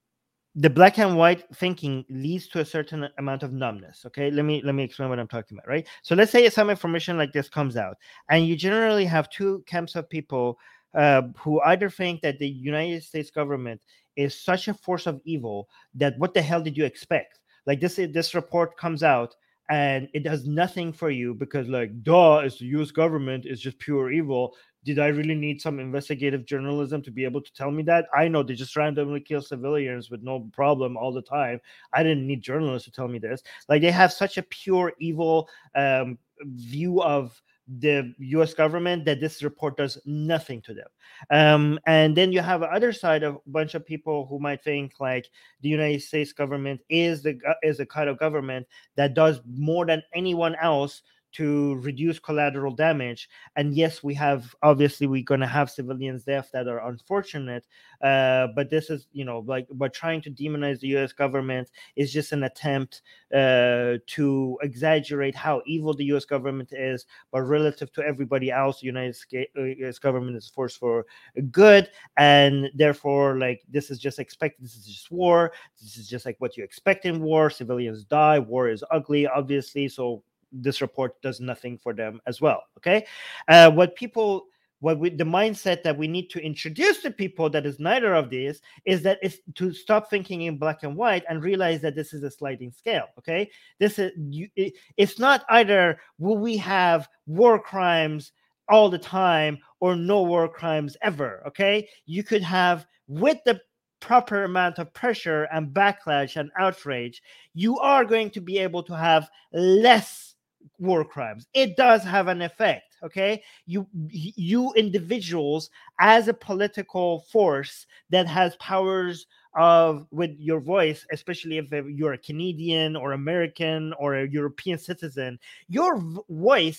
the black and white thinking leads to a certain amount of numbness. Okay, let me let me explain what I'm talking about. Right. So let's say some information like this comes out, and you generally have two camps of people uh, who either think that the United States government is such a force of evil that what the hell did you expect? Like this this report comes out and it does nothing for you because, like, duh, it's the U S government is just pure evil. Did I really need some investigative journalism to be able to tell me that? I know they just randomly kill civilians with no problem all the time. I didn't need journalists to tell me this. Like, they have such a pure evil um, view of the U S government that this report does nothing to them. Um, and then you have the other side of a bunch of people who might think like the United States government is the is a kind of government that does more than anyone else to reduce collateral damage. And yes, we have, obviously we're going to have civilians death that are unfortunate, uh, but this is, you know, like, but trying to demonize the U S government is just an attempt uh, to exaggerate how evil the U S government is, but relative to everybody else, the United States government is forced for good, and therefore, like, this is just expected, this is just war, this is just like what you expect in war, civilians die, war is ugly, obviously, so this report does nothing for them as well. Okay. Uh, what people, what we, the mindset that we need to introduce to people that is neither of these is that it's to stop thinking in black and white and realize that this is a sliding scale. Okay. This is, you, it, it's not either will we have war crimes all the time or no war crimes ever. Okay. You could have, with the proper amount of pressure and backlash and outrage, you are going to be able to have less war crimes. It does have an effect. Okay, you you individuals as a political force that has powers of with your voice, especially if you're a Canadian or American or a European citizen, your voice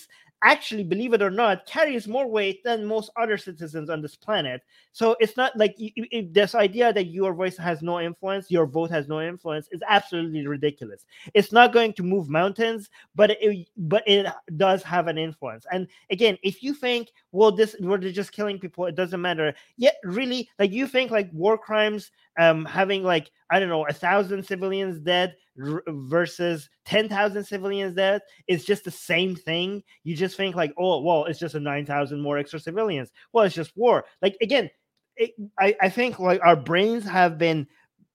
actually, believe it or not, carries more weight than most other citizens on this planet. So it's not like you, you, this idea that your voice has no influence, your vote has no influence, is absolutely ridiculous. It's not going to move mountains, but it, but it does have an influence. And again, if you think, well, this we're just killing people, it doesn't matter. Yet, really, like you think like war crimes, um, having like I don't know a thousand civilians dead r- versus ten thousand civilians dead is just the same thing. You just think like, oh, well, it's just a nine thousand more extra civilians. Well, it's just war. Like again, it, I I think like our brains have been,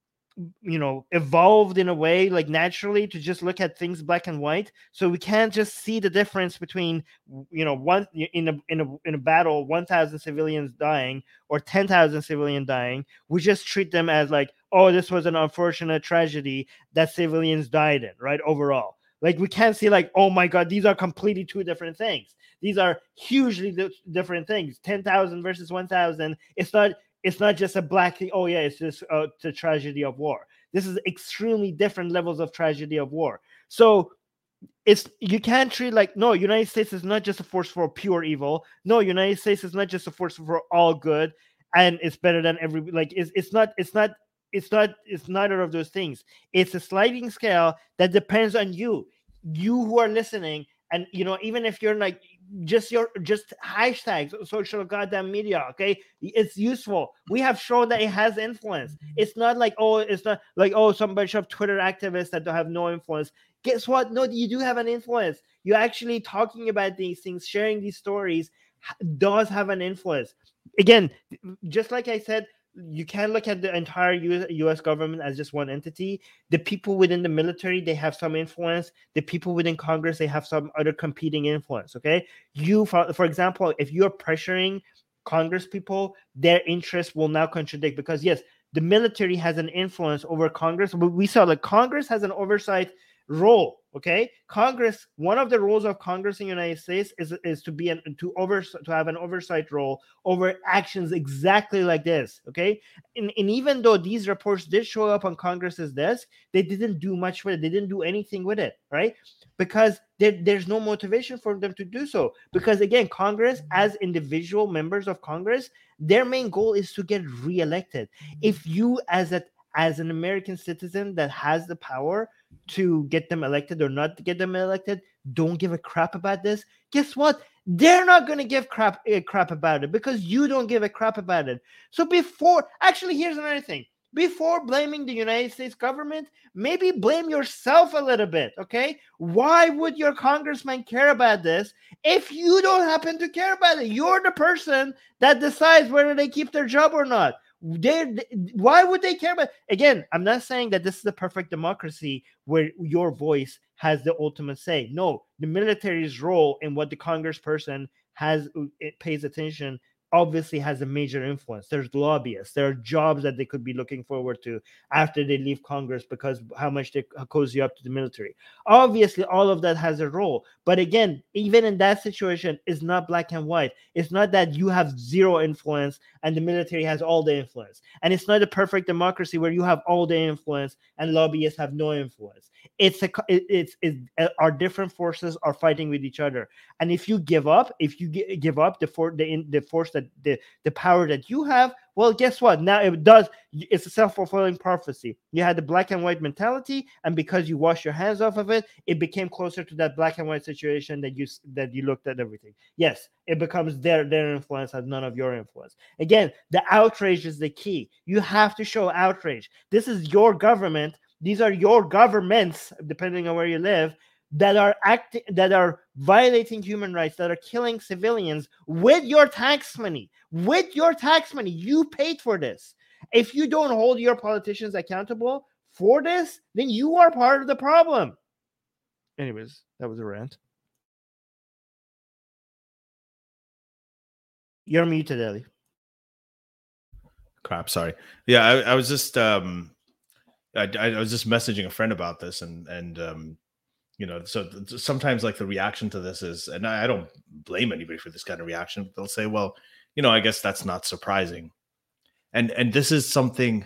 you know, evolved in a way like naturally to just look at things black and white, so we can't just see the difference between, you know, one in a in a in a battle one thousand civilians dying or ten thousand civilians dying. We just treat them as like, oh, this was an unfortunate tragedy that civilians died in, right? Overall, like we can't see like, oh my god, these are completely two different things. These are hugely di- different things. ten thousand versus one thousand. It's not It's not just a black thing. Oh yeah, it's just uh, the tragedy of war. This is extremely different levels of tragedy of war. So it's you can't treat like, no, United States is not just a force for pure evil. No, United States is not just a force for all good, and it's better than every like. It's it's not it's not it's not it's neither of those things. It's a sliding scale that depends on you, you who are listening, and you know even if you're like. Just your just hashtags, social goddamn media, okay? It's useful. We have shown that it has influence. It's not like, oh, it's not like, oh, some bunch of Twitter activists that don't have no influence. Guess what? No, you do have an influence. You're actually talking about these things, sharing these stories does have an influence. Again, just like I said, you can't look at the entire U S government as just one entity. The people within the military, they have some influence. The people within Congress, they have some other competing influence, okay? You, for, for example, if you're pressuring Congress people, their interests will now contradict because, yes, the military has an influence over Congress, but we saw that Congress has an oversight role. Okay, Congress. One of the roles of Congress in the United States is, is to be an to over to have an oversight role over actions exactly like this. Okay, and, and even though these reports did show up on Congress's desk, they didn't do much with it. They didn't do anything with it, right? Because there, there's no motivation for them to do so. Because again, Congress, as individual members of Congress, their main goal is to get reelected. If you, as a as an American citizen that has the power to get them elected or not to get them elected, don't give a crap about this. Guess what? They're not going to give crap a crap about it because you don't give a crap about it. So before, actually, here's another thing. Before blaming the United States government, maybe blame yourself a little bit, okay? Why would your congressman care about this if you don't happen to care about it? You're the person that decides whether they keep their job or not. They, why would they care about? Again, I'm not saying that this is a perfect democracy where your voice has the ultimate say. No, the military's role in what the congressperson has, it pays attention, obviously has a major influence. There's lobbyists. There are jobs that they could be looking forward to after they leave Congress because how much they cozy up to the military. Obviously, all of that has a role. But again, even in that situation, it's not black and white. It's not that you have zero influence and the military has all the influence. And it's not a perfect democracy where you have all the influence and lobbyists have no influence. It's a it, it's, it's our different forces are fighting with each other. And if you give up, if you give up the for the the force that the the power that you have, well, guess what? Now it does. It's a self-fulfilling prophecy. You had the black and white mentality, and because you wash your hands off of it, it became closer to that black and white situation that you that you looked at everything. Yes, it becomes their their influence has none of your influence. Again, the outrage is the key. You have to show outrage. This is your government. These are your governments, depending on where you live, that are acting, that are violating human rights, that are killing civilians with your tax money. With your tax money, you paid for this. If you don't hold your politicians accountable for this, then you are part of the problem. Anyways, that was a rant. You're muted, Ellie. Crap, sorry. Yeah, I, I was just um, I, I was just messaging a friend about this, and and um, you know, so th- sometimes like the reaction to this is, and I, I don't blame anybody for this kind of reaction. They'll say, well, you know, I guess that's not surprising, and and this is something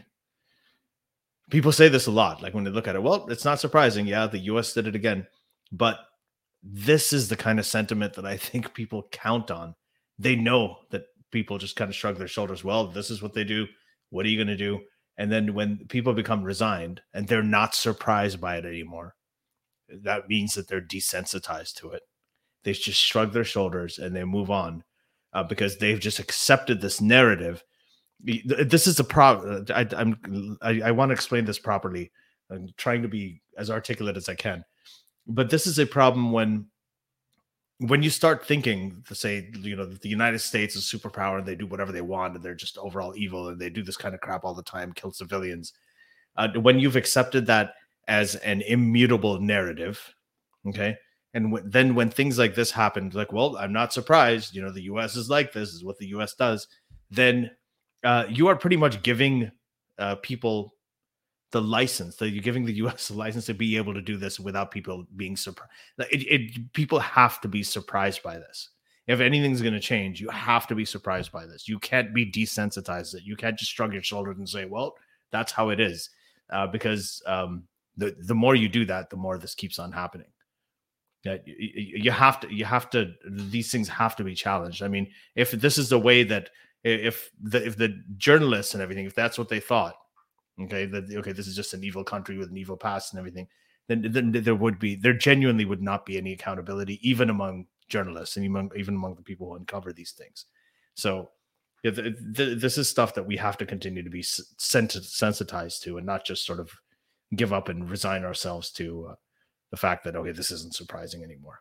people say this a lot. Like when they look at it, well, it's not surprising. Yeah, the U S did it again, but this is the kind of sentiment that I think people count on. They know that people just kind of shrug their shoulders. Well, this is what they do. What are you going to do? And then when people become resigned and they're not surprised by it anymore, that means that they're desensitized to it. They just shrug their shoulders and they move on uh, because they've just accepted this narrative. This is a problem. I, I'm, I, I want to explain this properly. I'm trying to be as articulate as I can. But this is a problem when when you start thinking to say, you know, the United States is a superpower and they do whatever they want and they're just overall evil and they do this kind of crap all the time, kill civilians. Uh, when you've accepted that as an immutable narrative, okay, and w- then when things like this happen, like, well, I'm not surprised, you know, the U S is like this, is what the U S does, then uh, you are pretty much giving uh, people the license, that you're giving the U S a license to be able to do this without people being surprised. It, it, people have to be surprised by this. If anything's going to change, you have to be surprised by this. You can't be desensitized. You can't just shrug your shoulders and say, well, that's how it is. Uh, because um, the, the more you do that, the more this keeps on happening. Yeah, you, you have to, you have to, these things have to be challenged. I mean, if this is the way that, if the, if the journalists and everything, if that's what they thought, okay, that okay, this is just an evil country with an evil past and everything, then, then there would be, there genuinely would not be any accountability, even among journalists and even, even among the people who uncover these things. So yeah, the, the, this is stuff that we have to continue to be sensitized to and not just sort of give up and resign ourselves to uh, the fact that, okay, this isn't surprising anymore.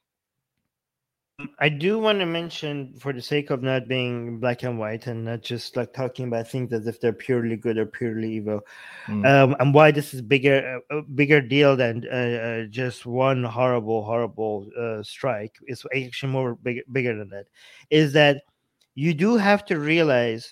I do want to mention, for the sake of not being black and white and not just like talking about things as if they're purely good or purely evil, mm. um, and why this is bigger, a bigger deal than uh, uh, just one horrible, horrible uh, strike. It's actually more big, bigger than that. Is that you do have to realize,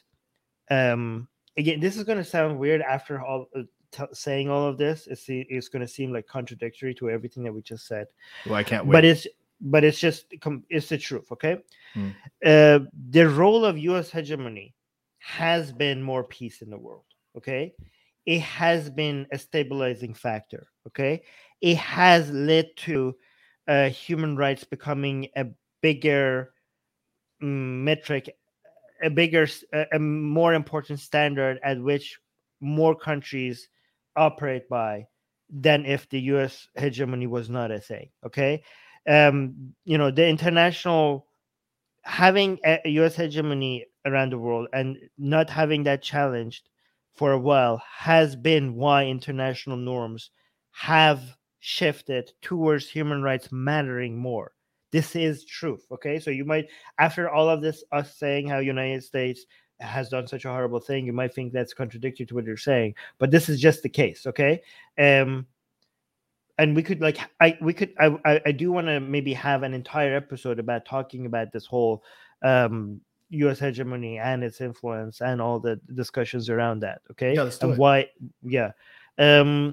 um, again, this is going to sound weird after all uh, t- saying all of this. It's it's going to seem like contradictory to everything that we just said. Well, I can't wait. But it's But it's just, it's the truth, okay? Hmm. Uh, the role of U S hegemony has been more peace in the world, okay? It has been a stabilizing factor, okay? It has led to uh, human rights becoming a bigger um, metric, a bigger, a, a more important standard at which more countries operate by than if the U S hegemony was not a thing, okay? Um, you know, the international, having a U S hegemony around the world and not having that challenged for a while has been why international norms have shifted towards human rights mattering more. This is truth, okay? So you might, after all of this, us saying how United States has done such a horrible thing, you might think that's contradictory to what you're saying, but this is just the case, okay? Um, And we could like I we could I I, I do want to maybe have an entire episode about talking about this whole um, U S hegemony and its influence and all the discussions around that. Okay, yeah, let's do and it. why? Yeah, um,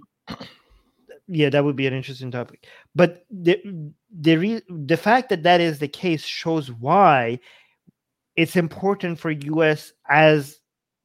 yeah, that would be an interesting topic. But the the re- the fact that that is the case shows why it's important for U S as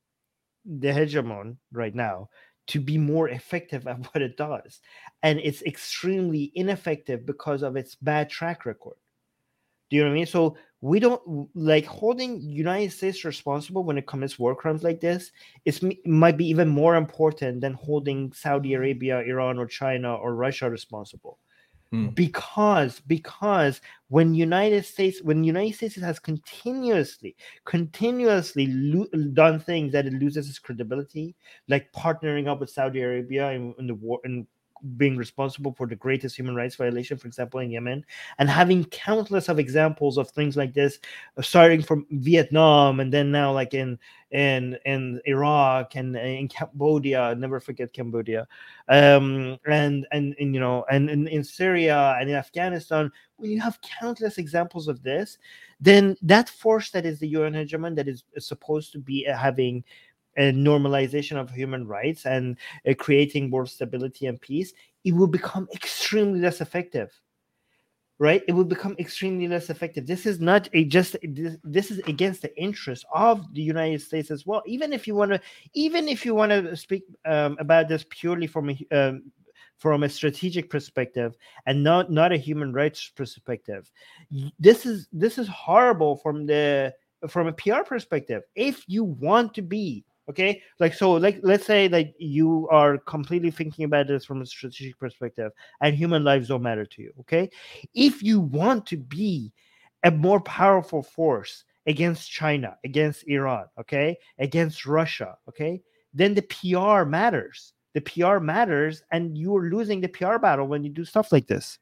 the hegemon right now to be more effective at what it does. And it's extremely ineffective because of its bad track record. Do you know what I mean? So we don't like holding United States responsible when it commits war crimes like this. It's, it might be even more important than holding Saudi Arabia, Iran, or China or Russia responsible. Hmm. Because because when United States when United States has continuously continuously lo- done things that it loses its credibility, like partnering up with Saudi Arabia in, in the war and being responsible for the greatest human rights violation, for example, in Yemen, and having countless of examples of things like this, starting from Vietnam and then now like in in in Iraq and in Cambodia. Never forget Cambodia, um, and, and and you know, and in, in Syria and in Afghanistan. When you have countless examples of this, then that force that is the U N hegemon that is supposed to be having a normalization of human rights and uh, creating more stability and peace, it will become extremely less effective, right? It will become extremely less effective. This is not a just, this, this is against the interest of the United States as well. Even if you want to, even if you want to speak um, about this purely from a, um, from a strategic perspective and not not a human rights perspective. This is this is horrible from the from a P R perspective. If you want to be okay, like so, like let's say that you are completely thinking about this from a strategic perspective, and human lives don't matter to you. Okay, if you want to be a more powerful force against China, against Iran, okay, against Russia, okay, then the P R matters. The P R matters, and you are losing the P R battle when you do stuff like this.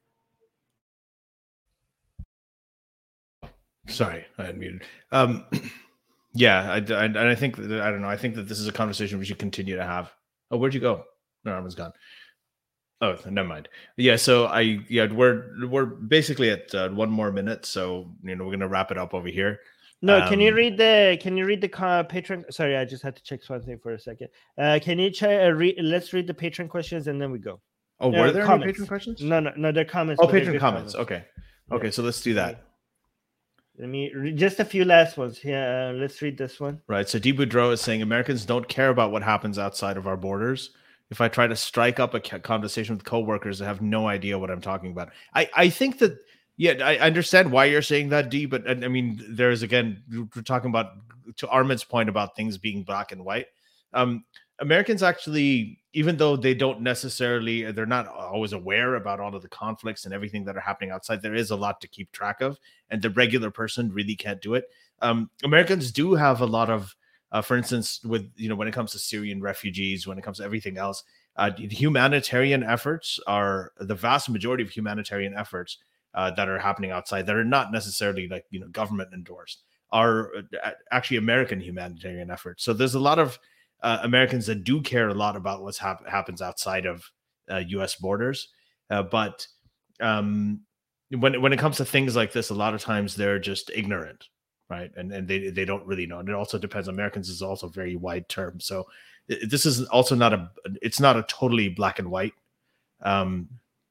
Sorry, I unmuted. Um, yeah, I, I, and I think that, I don't know. I think that this is a conversation we should continue to have. Oh, where'd you go? No, Armin's gone. Oh, never mind. Yeah, so I yeah we're we're basically at uh, one more minute, so you know we're gonna wrap it up over here. No, um, can you read the can you read the uh, Patreon? Sorry, I just had to check something for a second. Uh, can you check? Uh, read, let's read the Patreon questions and then we go. Oh, No, were there comments. any Patreon questions? No, no, no, they're comments. Oh, but they're Patreon good comments. Okay, okay, Yeah. so let's do that. Let me re- just a few last ones. Yeah, uh, let's read this one. Right. So D. Boudreau is saying Americans don't care about what happens outside of our borders. If I try to strike up a conversation with coworkers, I have no idea what I'm talking about. I, I think that, yeah, I understand why you're saying that, D, but I mean, there's again, we're talking about, to Armin's point about things being black and white. Um, Americans actually, even though they don't necessarily, they're not always aware about all of the conflicts and everything that are happening outside, there is a lot to keep track of, and the regular person really can't do it. Um, Americans do have a lot of, uh, for instance, with, you know, when it comes to Syrian refugees, when it comes to everything else, uh, humanitarian efforts are the vast majority of humanitarian efforts uh, that are happening outside that are not necessarily like, you know, government endorsed, are actually American humanitarian efforts. So there's a lot of uh, Americans that do care a lot about what's hap- happens outside of uh, U S borders. Uh, but um, when, when it comes to things like this, a lot of times they're just ignorant. Right. And and they, they don't really know. And it also depends. Americans is also a very wide term. So it, this is also not a, it's not a totally black and white um,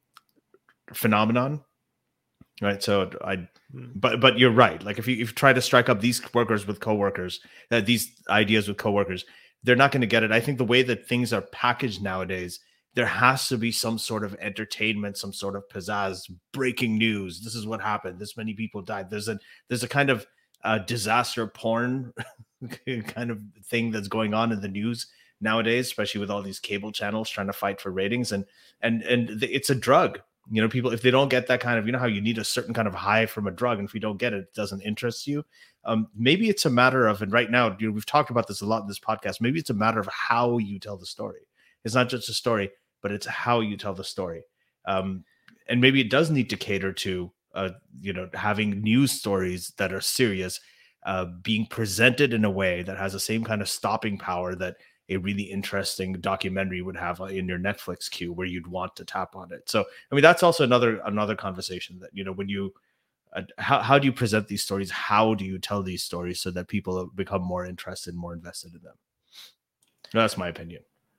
phenomenon. Right. So I, but, but you're right. Like if you, if you try to strike up these workers with coworkers, uh, these ideas with coworkers, they're not going to get it. I think the way that things are packaged nowadays, there has to be some sort of entertainment, some sort of pizzazz, breaking news. This is what happened. This many people died. There's a, there's a kind of, Uh, disaster porn kind of thing that's going on in the news nowadays, especially with all these cable channels trying to fight for ratings, and and and it's a drug. You know, people, if they don't get that kind of, you know, how you need a certain kind of high from a drug, and if you don't get it, it doesn't interest you. Um, maybe it's a matter of, and right now, you know, we've talked about this a lot in this podcast. Maybe it's a matter of how you tell the story. It's not just a story, but it's how you tell the story. Um, and maybe it does need to cater to. Uh, you know, having news stories that are serious, uh, being presented in a way that has the same kind of stopping power that a really interesting documentary would have in your Netflix queue, where you'd want to tap on it. So, I mean, that's also another another conversation that, you know, when you, uh, how how do you present these stories? How do you tell these stories so that people become more interested, more invested in them? That's my opinion.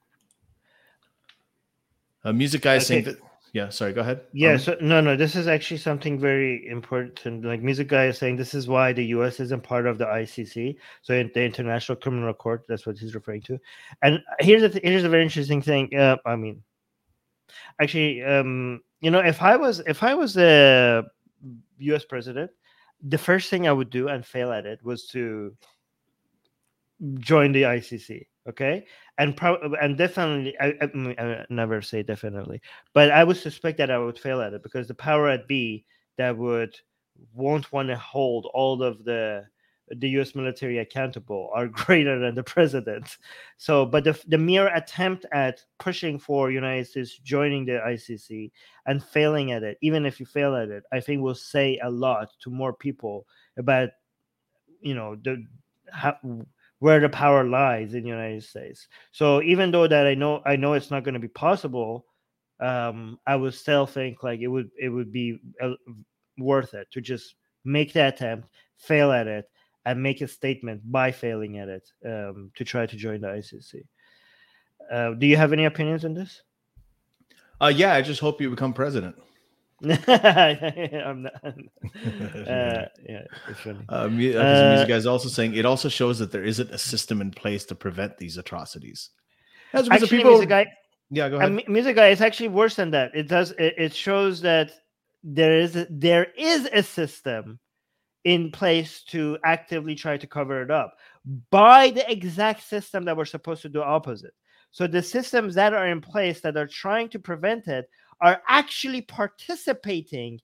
Uh, music guy Okay. saying that. Yeah, sorry, go ahead. Yeah, so no, no, this is actually something very important. Like Music Guy is saying, this is why the U S isn't part of the I C C, so in the International Criminal Court. That's what he's referring to. And here's a th- here's a very interesting thing. Uh, I mean, actually, um, you know, if I was if I was the U S president, the first thing I would do and fail at it was to join the I C C. Okay, and pro- and definitely, I, I, I never say definitely, but I would suspect that I would fail at it, because the power at B that would won't want to hold all of the the U S military accountable are greater than the president. So, but the the mere attempt at pushing for United States joining the I C C and failing at it, even if you fail at it, I think will say a lot to more people about, you know, the how. where the power lies in the United States. So even though that I know I know it's not going to be possible, um, I would still think like it would it would be uh, worth it to just make the attempt, fail at it, and make a statement by failing at it, um, to try to join the I C C. Uh, do you have any opinions on this? Uh, yeah, I just hope you become president. I'm not. Uh, yeah, it's funny. Uh, mu- uh, the music guy is also saying it also shows that there isn't a system in place to prevent these atrocities. That's because Actually, people. music guy, Yeah, go ahead. And Music Guy, it's actually worse than that. It does. It, it shows that there is a, there is a system in place to actively try to cover it up by the exact system that we're supposed to do opposite. So the systems that are in place that are trying to prevent it are actually participating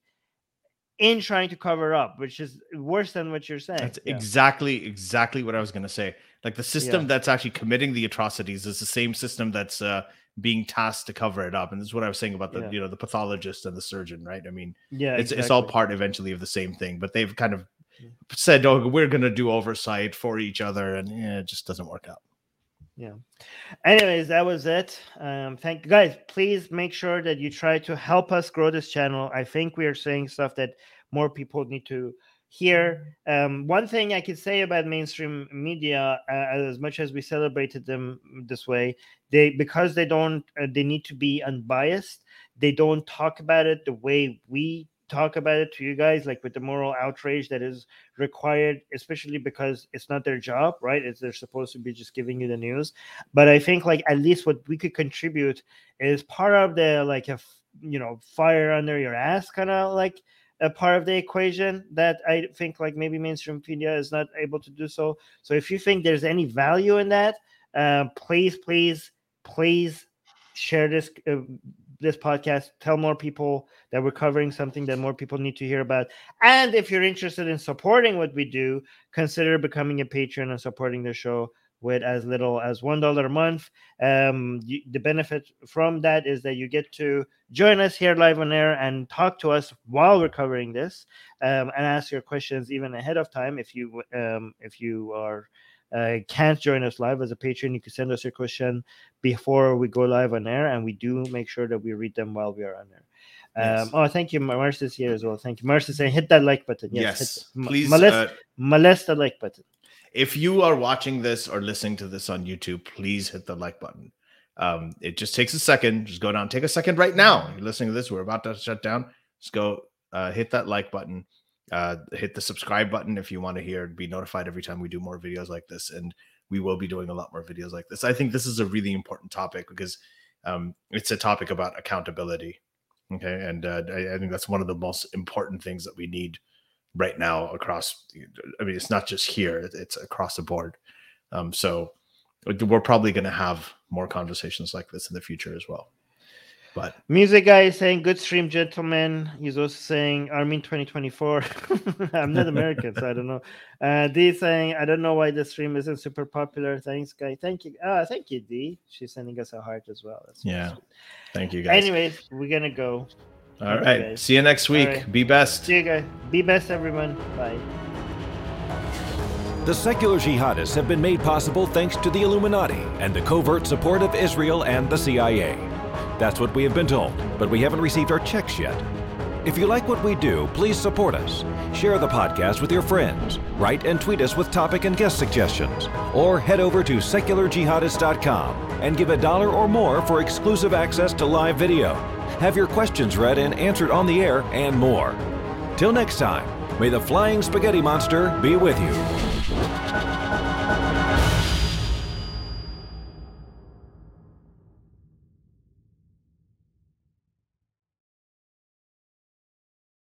in trying to cover up, which is worse than what you're saying. That's yeah. exactly, exactly what I was going to say. Like the system Yeah. that's actually committing the atrocities is the same system that's uh, being tasked to cover it up. And this is what I was saying about the, Yeah. you know, the pathologist and the surgeon, right? I mean, Yeah, it's exactly. it's all part eventually of the same thing, but they've kind of said, oh, we're going to do oversight for each other. And yeah, it just doesn't work out. Yeah. Anyways, that was it. Um, thank you guys. Please make sure that you try to help us grow this channel. I think we are saying stuff that more people need to hear. Um, one thing I could say about mainstream media, uh, as much as we celebrated them this way, they because they don't, uh, they need to be unbiased. They don't talk about it the way we talk about it to you guys, like with the moral outrage that is required, especially because it's not their job, right? It's they're supposed to be just giving you the news. But I think like at least what we could contribute is part of the like a you know fire under your ass kind of like a part of the equation that I think like maybe mainstream media is not able to do so. So if you think there's any value in that, uh, please, please, please share this. Uh, this podcast, tell more people that we're covering something that more people need to hear about. And if you're interested in supporting what we do, consider becoming a patron and supporting the show with as little as one dollar a month. Um, you, the benefit from that is that you get to join us here live on air and talk to us while we're covering this, um, and ask your questions even ahead of time. If you um, if you are Uh, can't join us live as a patron, you can send us your question before we go live on air, and we do make sure that we read them while we are on air. Um, yes. Oh, thank you. Marcy's here as well. Thank you. Marcy's saying hit that like button. Yes, yes hit, please. Molest, uh, molest the like button. If you are watching this or listening to this on YouTube, please hit the like button. Um, it just takes a second. Just go down. Take a second right now. You're listening to this. We're about to shut down. Just go uh, hit that like button. Uh, hit the subscribe button if you want to hear, be notified every time we do more videos like this. And we will be doing a lot more videos like this. I think this is a really important topic because um, it's a topic about accountability. Okay. And uh, I, I think that's one of the most important things that we need right now across. I mean, it's not just here, it's across the board. Um, so we're probably going to have more conversations like this in the future as well. But Music Guy is saying good stream, gentlemen. He's also saying Armin twenty twenty-four. I'm not American, so I don't know. Uh, D is saying I don't know why the stream isn't super popular. Thanks, Guy. Thank you. Ah, thank you, D. She's sending us a heart as well. That's yeah. Sweet. Thank you, guys. Anyways, we're gonna go. All thank right. You See you next week. Right. Be best. See you guys. Be best, everyone. Bye. The secular jihadists have been made possible thanks to the Illuminati and the covert support of Israel and the C I A. That's what we have been told, but we haven't received our checks yet. If you like what we do, please support us. Share the podcast with your friends. Write and tweet us with topic and guest suggestions. Or head over to secular jihadist dot com and give a dollar or more for exclusive access to live video. Have your questions read and answered on the air and more. Till next time, may the flying spaghetti monster be with you.